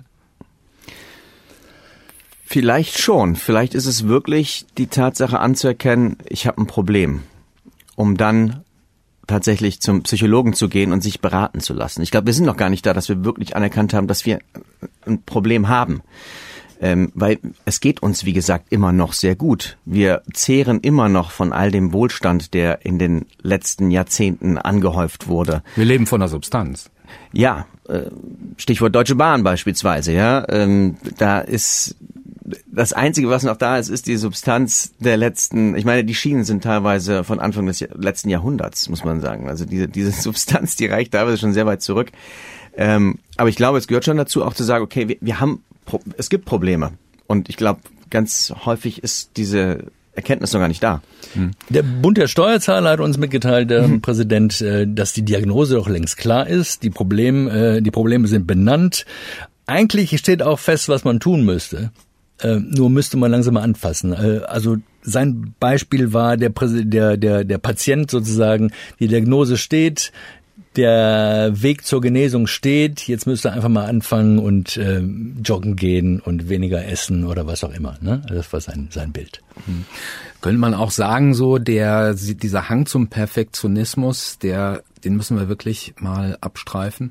Vielleicht schon. Vielleicht ist es wirklich die Tatsache anzuerkennen, ich habe ein Problem, um dann tatsächlich zum Psychologen zu gehen und sich beraten zu lassen. Ich glaube, wir sind noch gar nicht da, dass wir wirklich anerkannt haben, dass wir ein Problem haben. Ähm, weil es geht uns, wie gesagt, immer noch sehr gut. Wir zehren immer noch von all dem Wohlstand, der in den letzten Jahrzehnten angehäuft wurde. Wir leben von der Substanz. Ja, Stichwort Deutsche Bahn beispielsweise, ja. Da ist das Einzige, was noch da ist, ist die Substanz der letzten, ich meine, die Schienen sind teilweise von Anfang des letzten Jahrhunderts, muss man sagen. Also diese, diese Substanz, die reicht teilweise schon sehr weit zurück. Aber ich glaube, es gehört schon dazu, auch zu sagen, okay, wir, wir haben, es gibt Probleme. Und ich glaube, ganz häufig ist diese Erkenntnis noch gar nicht da. Der Bund der Steuerzahler hat uns mitgeteilt, der mhm. Präsident, dass die Diagnose doch längst klar ist. Die Probleme, die Probleme sind benannt. Eigentlich steht auch fest, was man tun müsste. Nur müsste man langsam mal anfassen. Also sein Beispiel war der, der, der, der Patient sozusagen. Die Diagnose steht, der Weg zur Genesung steht. Jetzt müsste er einfach mal anfangen und äh, joggen gehen und weniger essen oder was auch immer. Ne? Das war sein, sein Bild. Hm. Könnte man auch sagen, so der dieser Hang zum Perfektionismus, der den müssen wir wirklich mal abstreifen?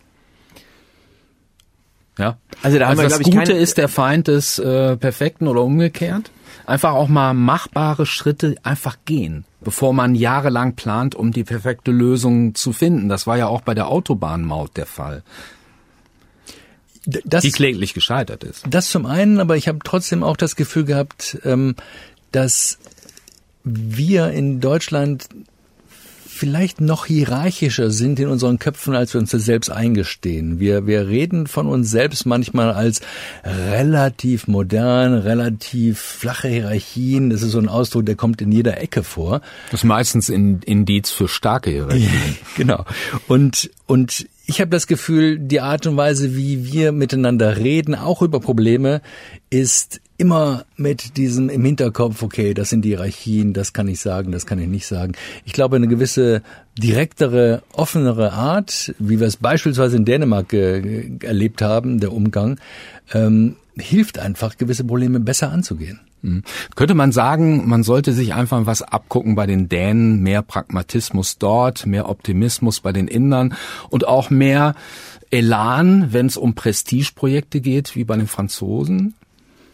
Ja. Also, da haben also wir, das Gute keine ist der Feind des äh, Perfekten oder umgekehrt. Einfach auch mal machbare Schritte einfach gehen, bevor man jahrelang plant, um die perfekte Lösung zu finden. Das war ja auch bei der Autobahnmaut der Fall, das, die kläglich gescheitert ist. Das zum einen, aber ich habe trotzdem auch das Gefühl gehabt, ähm, dass wir in Deutschland vielleicht noch hierarchischer sind in unseren Köpfen, als wir uns das selbst eingestehen. Wir, wir reden von uns selbst manchmal als relativ modern, relativ flache Hierarchien. Das ist so ein Ausdruck, der kommt in jeder Ecke vor. Das ist meistens ein Indiz für starke Hierarchien. Genau. Und, und ich habe das Gefühl, die Art und Weise, wie wir miteinander reden, auch über Probleme, ist immer mit diesem im Hinterkopf, okay, das sind die Hierarchien, das kann ich sagen, das kann ich nicht sagen. Ich glaube, eine gewisse direktere, offenere Art, wie wir es beispielsweise in Dänemark äh, erlebt haben, der Umgang, ähm, hilft einfach, gewisse Probleme besser anzugehen. Mhm. Könnte man sagen, man sollte sich einfach was abgucken bei den Dänen, mehr Pragmatismus dort, mehr Optimismus bei den Indern und auch mehr Elan, wenn es um Prestigeprojekte geht, wie bei den Franzosen?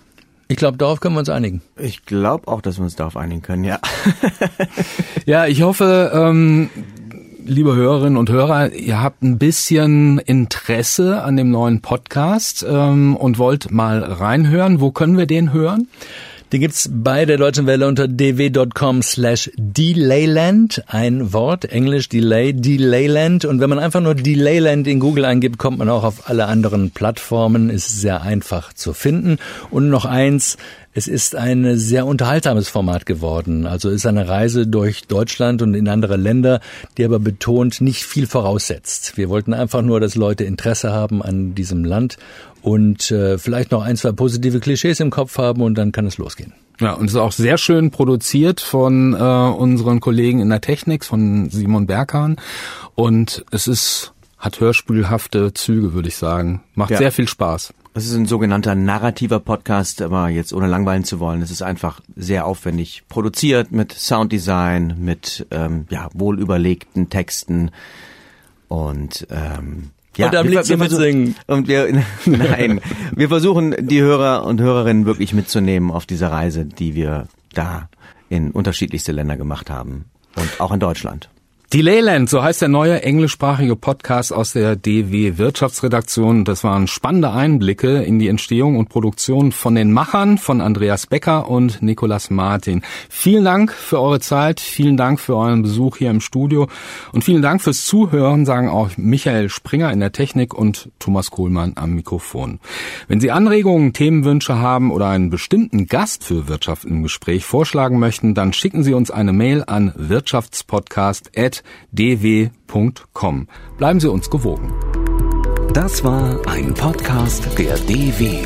Ich glaube, darauf können wir uns einigen. Ich glaube auch, dass wir uns darauf einigen können, ja. Ja, ich hoffe, ähm, liebe Hörerinnen und Hörer, ihr habt ein bisschen Interesse an dem neuen Podcast ähm, und wollt mal reinhören. Wo können wir den hören? Den gibt's bei der Deutschen Welle unter d w punkt com slash delayland. Ein Wort, Englisch, Delay, Delayland. Und wenn man einfach nur Delayland in Google eingibt, kommt man auch auf alle anderen Plattformen. Ist sehr einfach zu finden. Und noch eins, es ist ein sehr unterhaltsames Format geworden. Also ist eine Reise durch Deutschland und in andere Länder, die aber betont nicht viel voraussetzt. Wir wollten einfach nur, dass Leute Interesse haben an diesem Land und äh, vielleicht noch ein, zwei positive Klischees im Kopf haben und dann kann es losgehen. Ja, und es ist auch sehr schön produziert von äh, unseren Kollegen in der Technik, von Simon Berghahn. Und es ist, hat hörspielhafte Züge, würde ich sagen. Macht ja sehr viel Spaß. Es ist ein sogenannter narrativer Podcast, aber jetzt ohne langweilen zu wollen. Es ist einfach sehr aufwendig produziert mit Sounddesign, mit ähm, ja wohlüberlegten Texten und ähm, ja, und am liebsten mitsingen. Und wir, nein, wir versuchen die Hörer und Hörerinnen wirklich mitzunehmen auf diese Reise, die wir da in unterschiedlichste Länder gemacht haben und auch in Deutschland. Delayland, so heißt der neue englischsprachige Podcast aus der D W Wirtschaftsredaktion. Das waren spannende Einblicke in die Entstehung und Produktion von den Machern, von Andreas Becker und Nicolas Martin. Vielen Dank für eure Zeit, vielen Dank für euren Besuch hier im Studio und vielen Dank fürs Zuhören, sagen auch Michael Springer in der Technik und Thomas Kohlmann am Mikrofon. Wenn Sie Anregungen, Themenwünsche haben oder einen bestimmten Gast für Wirtschaft im Gespräch vorschlagen möchten, dann schicken Sie uns eine Mail an wirtschaftspodcast at d w punkt com. Bleiben Sie uns gewogen. Das war ein Podcast der D W.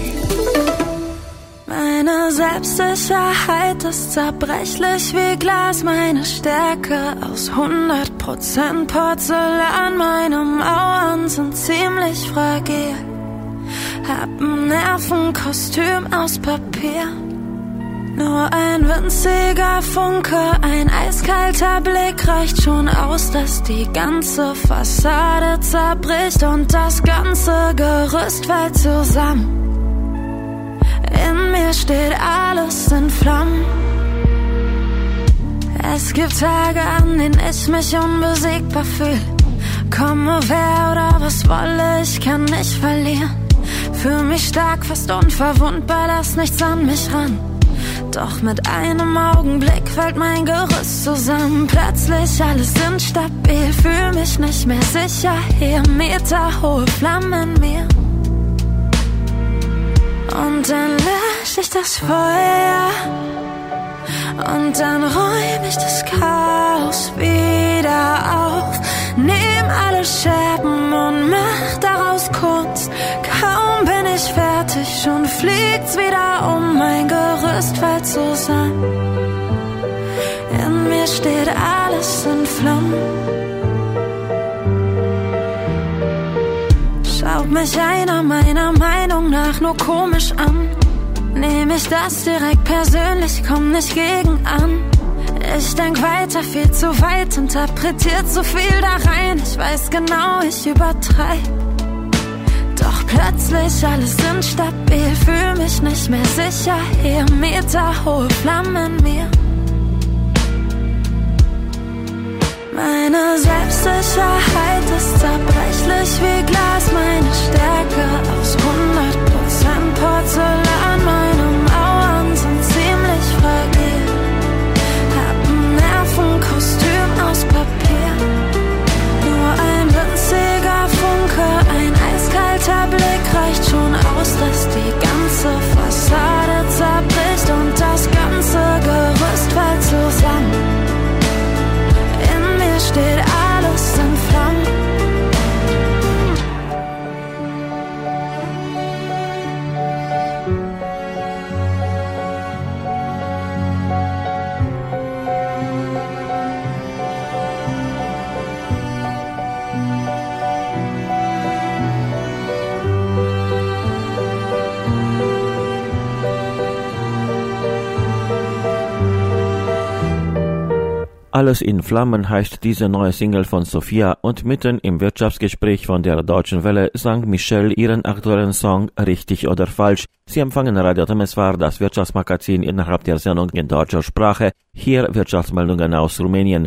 Meine Selbstsicherheit ist zerbrechlich wie Glas, meine Stärke aus hundert Prozent Porzellan. Meine Mauern sind ziemlich fragil, hab ein Nervenkostüm aus Papier. Nur ein winziger Funke, ein eiskalter Blick reicht schon aus, dass die ganze Fassade zerbricht und das ganze Gerüst fällt zusammen. In mir steht alles in Flammen. Es gibt Tage, an denen ich mich unbesiegbar fühle. Komme wer oder was wolle, ich kann nicht verlieren. Fühl mich stark, fast unverwundbar, lass nichts an mich ran. Doch mit einem Augenblick fällt mein Gerüst zusammen. Plötzlich alles instabil, fühl mich nicht mehr sicher hier. Meterhohe Flammen in mir. Und dann lösch ich das Feuer und dann räum ich das Chaos wieder auf. Nehm alle Scherben und mach daraus Kunst. Kaum bin ich fertig, schon fliegt's wieder um. Mein Gerüst fällt zusammen. In mir steht alles in Flammen. Schaut mich einer meiner Meinung nach nur komisch an. Nehm ich das direkt persönlich, komm nicht gegen an. Ich denk weiter, viel zu weit, interpretiert so viel da rein. Ich weiß genau, ich übertreib. Doch plötzlich alles instabil, fühl mich nicht mehr sicher hier. Meterhohe Flammen in mir. Meine Selbstsicherheit ist zerbrechlich wie Glas, meine Stärke aus hundert Prozent Porzellan. Meine Mauern sind ziemlich fragil, hab ein Nervenkostüm aus Papier. Nur ein winziger Funke, ein eiskalter Blick reicht schon aus, dass die ganze Fassade zerbricht und das ganze Gerüst fällt zusammen. In mir steht alles in Flammen. Alles in Flammen heißt diese neue Single von Sophia und mitten im Wirtschaftsgespräch von der Deutschen Welle sang Michelle ihren aktuellen Song Richtig oder Falsch. Sie empfangen Radio Temeswar, das Wirtschaftsmagazin innerhalb der Sendung in deutscher Sprache. Hier Wirtschaftsmeldungen aus Rumänien.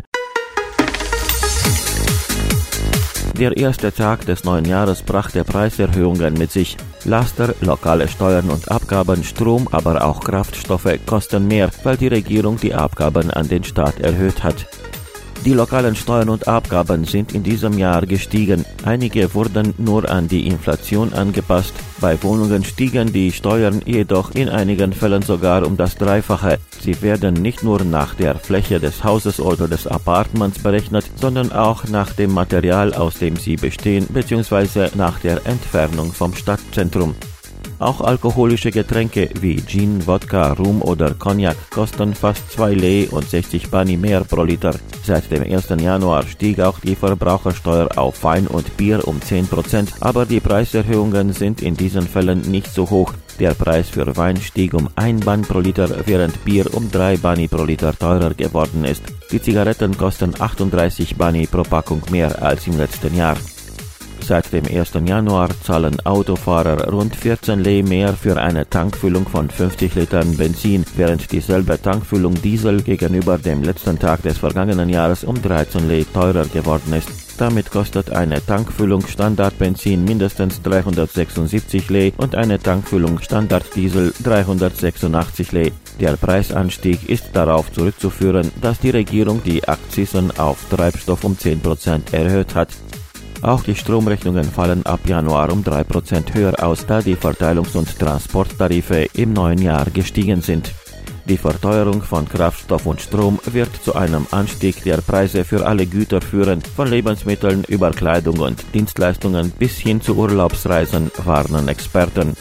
Der erste Tag des neuen Jahres brachte Preiserhöhungen mit sich. Laster, lokale Steuern und Abgaben, Strom, aber auch Kraftstoffe kosten mehr, weil die Regierung die Abgaben an den Staat erhöht hat. Die lokalen Steuern und Abgaben sind in diesem Jahr gestiegen. Einige wurden nur an die Inflation angepasst. Bei Wohnungen stiegen die Steuern jedoch in einigen Fällen sogar um das Dreifache. Sie werden nicht nur nach der Fläche des Hauses oder des Appartements berechnet, sondern auch nach dem Material, aus dem sie bestehen, bzw. nach der Entfernung vom Stadtzentrum. Auch alkoholische Getränke wie Gin, Wodka, Rum oder Cognac kosten fast zwei Lei und sechzig Bani mehr pro Liter. Seit dem ersten Januar stieg auch die Verbrauchersteuer auf Wein und Bier um zehn Prozent, aber die Preiserhöhungen sind in diesen Fällen nicht so hoch. Der Preis für Wein stieg um ein Ban pro Liter, während Bier um drei Bani pro Liter teurer geworden ist. Die Zigaretten kosten achtunddreißig Bani pro Packung mehr als im letzten Jahr. Seit dem ersten Januar zahlen Autofahrer rund vierzehn Lei mehr für eine Tankfüllung von fünfzig Litern Benzin, während dieselbe Tankfüllung Diesel gegenüber dem letzten Tag des vergangenen Jahres um dreizehn Lei teurer geworden ist. Damit kostet eine Tankfüllung Standardbenzin mindestens dreihundertsechsundsiebzig Lei und eine Tankfüllung Standarddiesel dreihundertsechsundachtzig Lei. Der Preisanstieg ist darauf zurückzuführen, dass die Regierung die Akzisen auf Treibstoff um zehn Prozent erhöht hat. Auch die Stromrechnungen fallen ab Januar um drei Prozent höher aus, da die Verteilungs- und Transporttarife im neuen Jahr gestiegen sind. Die Verteuerung von Kraftstoff und Strom wird zu einem Anstieg der Preise für alle Güter führen, von Lebensmitteln über Kleidung und Dienstleistungen bis hin zu Urlaubsreisen, warnen Experten.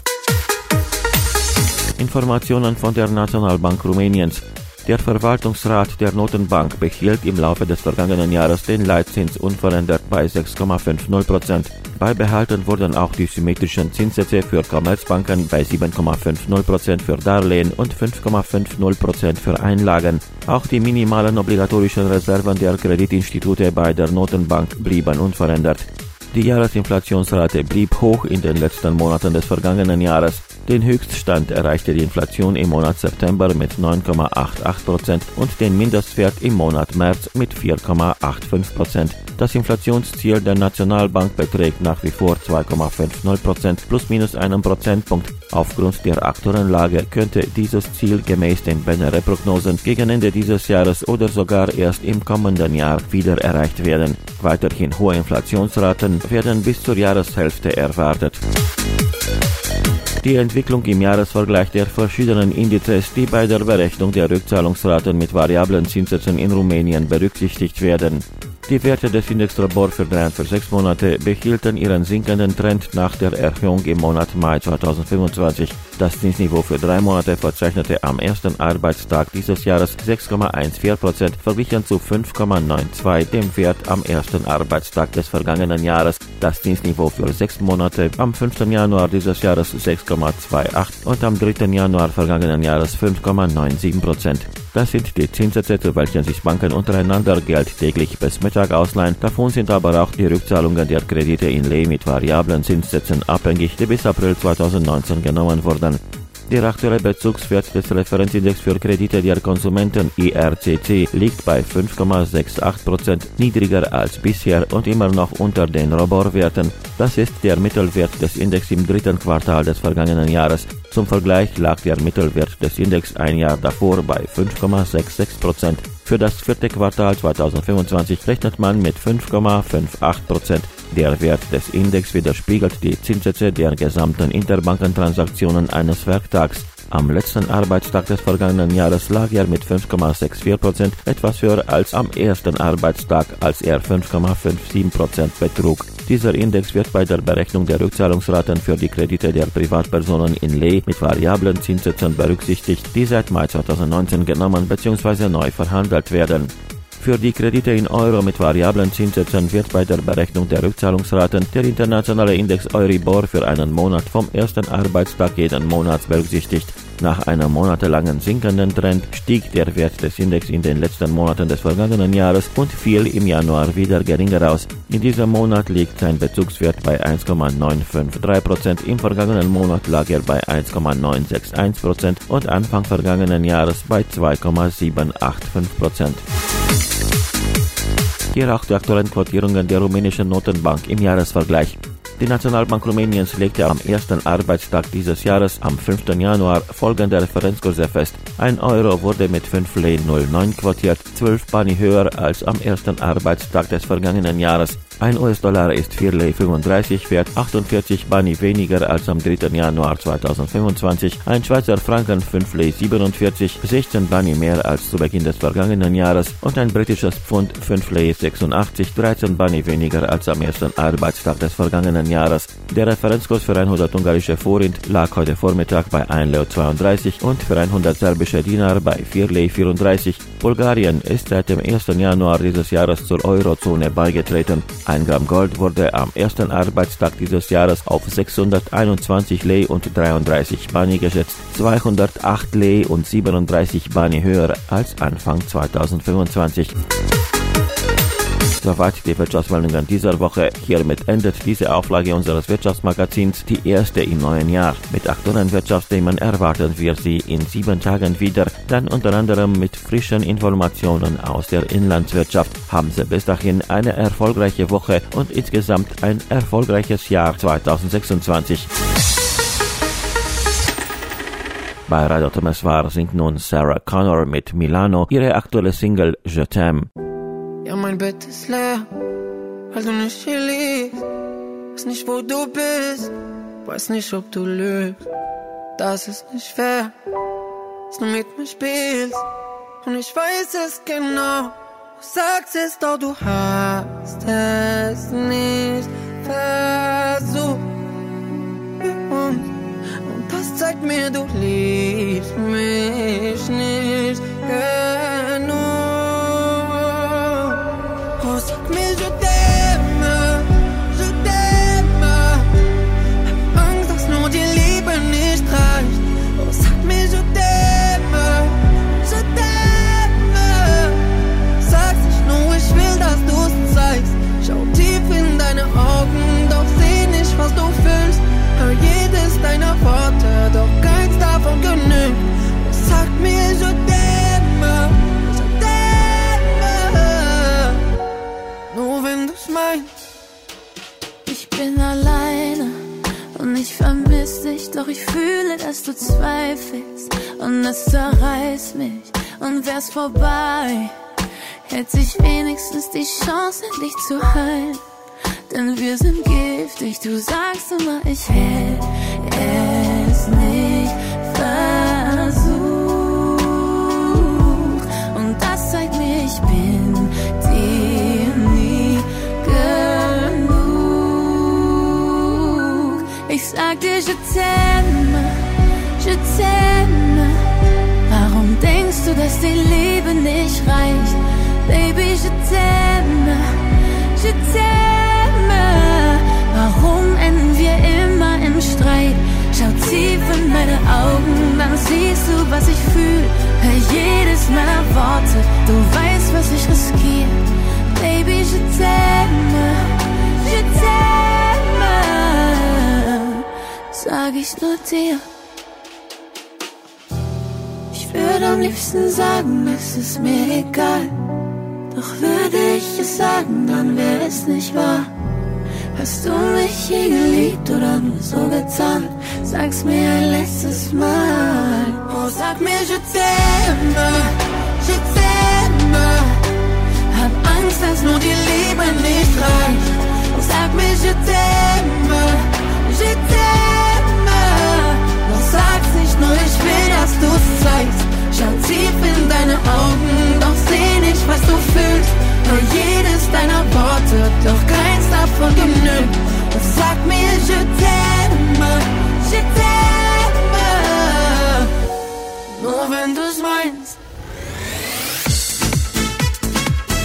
Informationen von der Nationalbank Rumäniens. Der Verwaltungsrat der Notenbank behielt im Laufe des vergangenen Jahres den Leitzins unverändert bei sechs Komma fünfzig Prozent. Beibehalten wurden auch die symmetrischen Zinssätze für Commerzbanken bei sieben Komma fünfzig Prozent für Darlehen und fünf Komma fünfzig Prozent für Einlagen. Auch die minimalen obligatorischen Reserven der Kreditinstitute bei der Notenbank blieben unverändert. Die Jahresinflationsrate blieb hoch in den letzten Monaten des vergangenen Jahres. Den Höchststand erreichte die Inflation im Monat September mit neun Komma achtundachtzig Prozent und den Mindestwert im Monat März mit vier Komma fünfundachtzig Prozent. Das Inflationsziel der Nationalbank beträgt nach wie vor zwei Komma fünfzig Prozent plus minus einen Prozentpunkt. Aufgrund der aktuellen Lage könnte dieses Ziel gemäß den B N R-Prognosen gegen Ende dieses Jahres oder sogar erst im kommenden Jahr wieder erreicht werden. Weiterhin hohe Inflationsraten werden bis zur Jahreshälfte erwartet. Die Entwicklung im Jahresvergleich der verschiedenen Indizes, die bei der Berechnung der Rückzahlungsraten mit variablen Zinssätzen in Rumänien berücksichtigt werden. Die Werte des Index ROBOR für drei und für sechs Monate behielten ihren sinkenden Trend nach der Erhöhung im Monat Mai zweitausendfünfundzwanzig. Das Zinsniveau für drei Monate verzeichnete am ersten Arbeitstag dieses Jahres sechs Komma vierzehn Prozent, verglichen zu fünf Komma zweiundneunzig, dem Wert am ersten Arbeitstag des vergangenen Jahres. Das Zinsniveau für sechs Monate am fünften Januar dieses Jahres sechs Komma achtundzwanzig und am dritten Januar vergangenen Jahres fünf Komma siebenundneunzig Prozent. Das sind die Zinssätze, zu welchen sich Banken untereinander Geld täglich bis Mittag ausleihen. Davon sind aber auch die Rückzahlungen der Kredite in Lei mit variablen Zinssätzen abhängig, die bis April zweitausendneunzehn genommen wurden. Der aktuelle Bezugswert des Referenzindex für Kredite der Konsumenten I R C C liegt bei fünf Komma achtundsechzig Prozent, niedriger als bisher und immer noch unter den ROBOR-Werten. Das ist der Mittelwert des Index im dritten Quartal des vergangenen Jahres. Zum Vergleich lag der Mittelwert des Index ein Jahr davor bei fünf Komma sechsundsechzig Prozent. Für das vierte Quartal zweitausendfünfundzwanzig rechnet man mit fünf Komma achtzig Prozent. Der Wert des Index widerspiegelt die Zinssätze der gesamten Interbankentransaktionen eines Werktags. Am letzten Arbeitstag des vergangenen Jahres lag er mit fünf Komma vierundsechzig Prozent etwas höher als am ersten Arbeitstag, als er fünf Komma siebenundfünfzig Prozent betrug. Dieser Index wird bei der Berechnung der Rückzahlungsraten für die Kredite der Privatpersonen in Lei mit variablen Zinssätzen berücksichtigt, die seit Mai zweitausendneunzehn genommen bzw. neu verhandelt werden. Für die Kredite in Euro mit variablen Zinssätzen wird bei der Berechnung der Rückzahlungsraten der internationale Index Euribor für einen Monat vom ersten Arbeitstag jeden Monats berücksichtigt. Nach einem monatelangen sinkenden Trend stieg der Wert des Index in den letzten Monaten des vergangenen Jahres und fiel im Januar wieder geringer aus. In diesem Monat liegt sein Bezugswert bei eins Komma neun fünf drei Prozent, im vergangenen Monat lag er bei eins Komma neun sechs eins Prozent und Anfang vergangenen Jahres bei zwei Komma sieben acht fünf Prozent. Hier auch die aktuellen Quotierungen der rumänischen Notenbank im Jahresvergleich. Die Nationalbank Rumäniens legte am ersten Arbeitstag dieses Jahres, am fünften Januar, folgende Referenzkurse fest. Ein Euro wurde mit fünf Lei null neun quotiert, zwölf Bani höher als am ersten Arbeitstag des vergangenen Jahres. Ein U S-Dollar ist vier Lei fünfunddreißig wert, achtundvierzig Bani weniger als am dritten Januar zweitausendfünfundzwanzig. Ein Schweizer Franken fünf Lei siebenundvierzig, sechzehn Bani mehr als zu Beginn des vergangenen Jahres. Und ein britisches Pfund fünf Lei sechsundachtzig, dreizehn Bani weniger als am ersten Arbeitstag des vergangenen Jahres. Der Referenzkurs für hundert ungarische Forint lag heute Vormittag bei ein Lei zweiunddreißig und für hundert serbische Dinar bei vier Lei vierunddreißig. Bulgarien ist seit dem ersten Januar dieses Jahres zur Eurozone beigetreten. Ein Gramm Gold wurde am ersten Arbeitstag dieses Jahres auf sechshunderteinundzwanzig Lei und dreiunddreißig Bani geschätzt, zweihundertacht Lei und siebenunddreißig Bani höher als Anfang zweitausendfünfundzwanzig. Soweit die Wirtschaftsmeldungen dieser Woche. Hiermit endet diese Auflage unseres Wirtschaftsmagazins, die erste im neuen Jahr. Mit aktuellen Wirtschaftsthemen erwarten wir Sie in sieben Tagen wieder, dann unter anderem mit frischen Informationen aus der Inlandswirtschaft. Haben Sie bis dahin eine erfolgreiche Woche und insgesamt ein erfolgreiches Jahr zweitausendsechsundzwanzig. Bei Radio Temeswar singt nun Sarah Connor mit Milano ihre aktuelle Single Je t'aime. Ja, mein Bett ist leer, weil du nicht hier liegst. Weiß nicht, wo du bist, weiß nicht, ob du lügst. Das ist nicht fair, dass du mit mir spielst. Und ich weiß es genau, du sagst es, doch du hast es nicht versucht. Und, und das zeigt mir, du liebst mich nicht genug. Oh, sag mir, je t'aime, je t'aime. Hab Angst, dass nur die Liebe nicht reicht. Oh, sag mir, je t'aime, je t'aime. Sag's nicht nur, ich will, dass du's zeigst. Schau tief in deine Augen, doch seh nicht, was du fühlst. Hör jedes deiner Worte, doch keins davon genügt. Oh, sag mir, je t'aime, je t'aime. Nur wenn du's meinst. Ich bin alleine und ich vermiss dich, doch ich fühle, dass du zweifelst und es zerreißt mich. Und wär's vorbei, hätte ich wenigstens die Chance, dich zu heilen. Denn wir sind giftig, du sagst immer, ich hätte es nicht versucht. Und das zeigt mir, ich bin dir nie genug. Ich sag dir, je t'aime, je t'aime. Warum denkst du, dass die Liebe nicht reicht? Baby, je t'aime, je t'aime. Warum enden wir immer im Streit? Schau tief in meine Augen, dann siehst du, was ich fühl. Hör jedes meiner Worte, du weißt, was ich riskiere. Baby, je t'aime, je t'aime. Sag ich nur dir. Ich würde am liebsten sagen, es ist mir egal. Doch würde ich es sagen, dann wäre es nicht wahr. Hast du mich je geliebt oder nur so getan? Sag's mir ein letztes Mal. Oh, sag mir, je t'aime, je t'aime. Hab Angst, dass nur die Liebe nicht reicht. Oh, sag mir, je t'aime, je t'aime. Doch sag's nicht nur, ich will, dass du's zeigst. Schau tief in deine Augen, doch seh nicht, was du fühlst. Hör jedes deiner Worte, doch keins davon genügt. Und sag mir, je t'aime, je t'aime. Nur wenn du's meinst.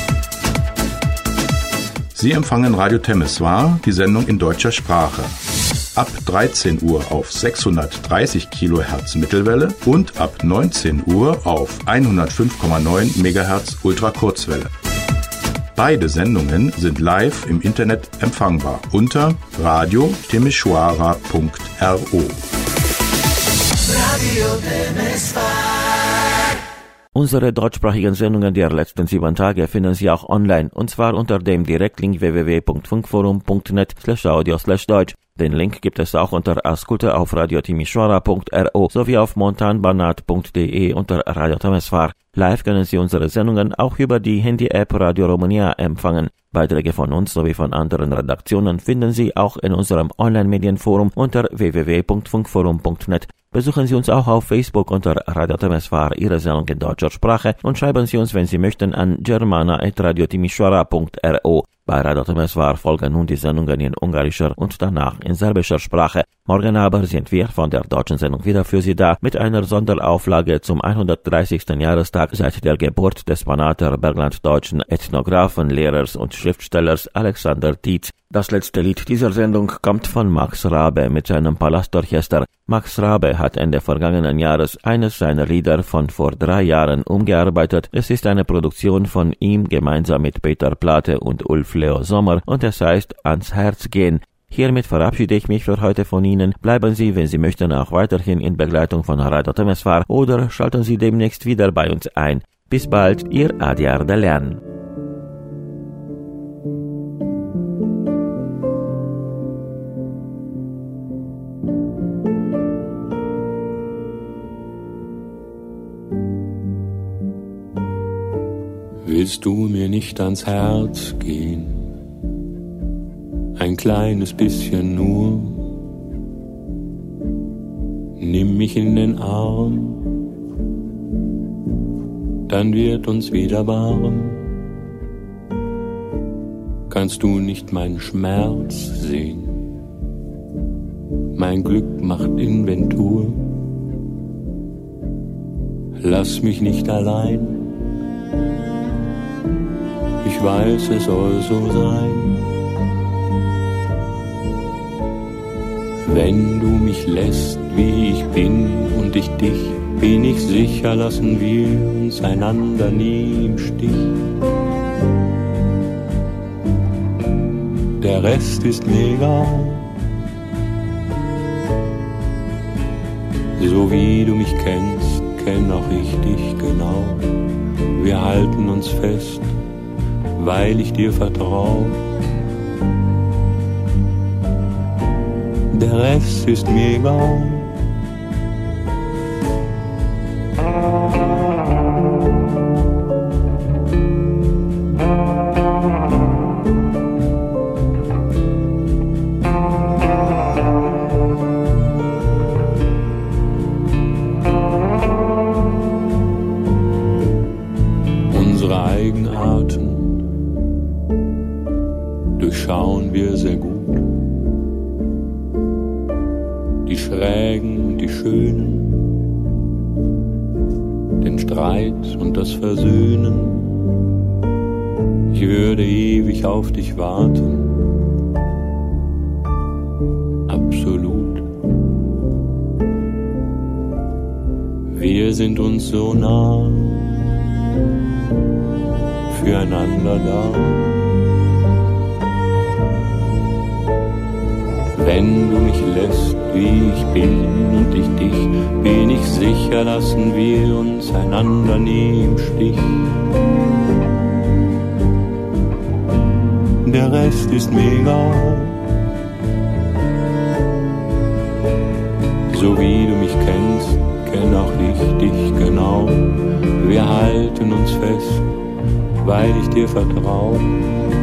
Sie empfangen Radio Temeswar, die Sendung in deutscher Sprache. Ab dreizehn Uhr auf sechshundertdreißig Kilohertz Mittelwelle und ab neunzehn Uhr auf hundertfünf Komma neun Megahertz Ultrakurzwelle. Beide Sendungen sind live im Internet empfangbar unter radio temeshwara punkt ro. Radio Temeswar. Unsere deutschsprachigen Sendungen der letzten sieben Tage finden Sie auch online, und zwar unter dem Direktlink w w w punkt funkforum punkt net slash audio slash deutsch. Den Link gibt es auch unter Asculte auf radio temeshwara punkt ro sowie auf montanbanat punkt de unter Radio Temeswar. Live können Sie unsere Sendungen auch über die Handy-App Radio Romania empfangen. Beiträge von uns sowie von anderen Redaktionen finden Sie auch in unserem Online-Medienforum unter w w w punkt funkforum punkt net. Besuchen Sie uns auch auf Facebook unter Radio Temeswar, Ihre Sendung in deutscher Sprache, und schreiben Sie uns, wenn Sie möchten, an germana at radio temeshwara punkt ro. Bei Radio Temeswar folgen nun die Sendungen in ungarischer und danach in serbischer Sprache. Morgen aber sind wir von der deutschen Sendung wieder für Sie da mit einer Sonderauflage zum hundertdreißigsten Jahrestag seit der Geburt des Banater Berglanddeutschen Ethnographen, Lehrers und Schriftstellers Alexander Tietz. Das letzte Lied dieser Sendung kommt von Max Rabe mit seinem Palastorchester. Max Rabe hat Ende vergangenen Jahres eines seiner Lieder von vor drei Jahren umgearbeitet. Es ist eine Produktion von ihm gemeinsam mit Peter Plate und Ulf Leo Sommer und es heißt Ans Herz gehen. Hiermit verabschiede ich mich für heute von Ihnen. Bleiben Sie, wenn Sie möchten, auch weiterhin in Begleitung von Radio Temeswar oder schalten Sie demnächst wieder bei uns ein. Bis bald, Ihr Adi Ardelean. Willst du mir nicht ans Herz gehen? Ein kleines bisschen nur. Nimm mich in den Arm, dann wird uns wieder warm. Kannst du nicht meinen Schmerz sehen? Mein Glück macht Inventur. Lass mich nicht allein. Ich weiß, es soll so sein. Wenn du mich lässt, wie ich bin, und ich dich, bin ich sicher, lassen wir uns einander nie im Stich. Der Rest ist mir egal. So wie du mich kennst, kenn auch ich dich genau. Wir halten uns fest, weil ich dir vertrau. Der Rest ist mir egal. Unsere Eigenarten durchschauen wir sehr gut. Die Schrägen, die Schönen, den Streit und das Versöhnen. Ich würde ewig auf dich warten, absolut. Wir sind uns so nah, füreinander da. Wenn du mich lässt, wie ich bin, und ich dich, bin ich sicher, lassen wir uns einander nie im Stich. Der Rest ist mir egal. So wie du mich kennst, kenn auch ich dich genau. Wir halten uns fest, weil ich dir vertrau.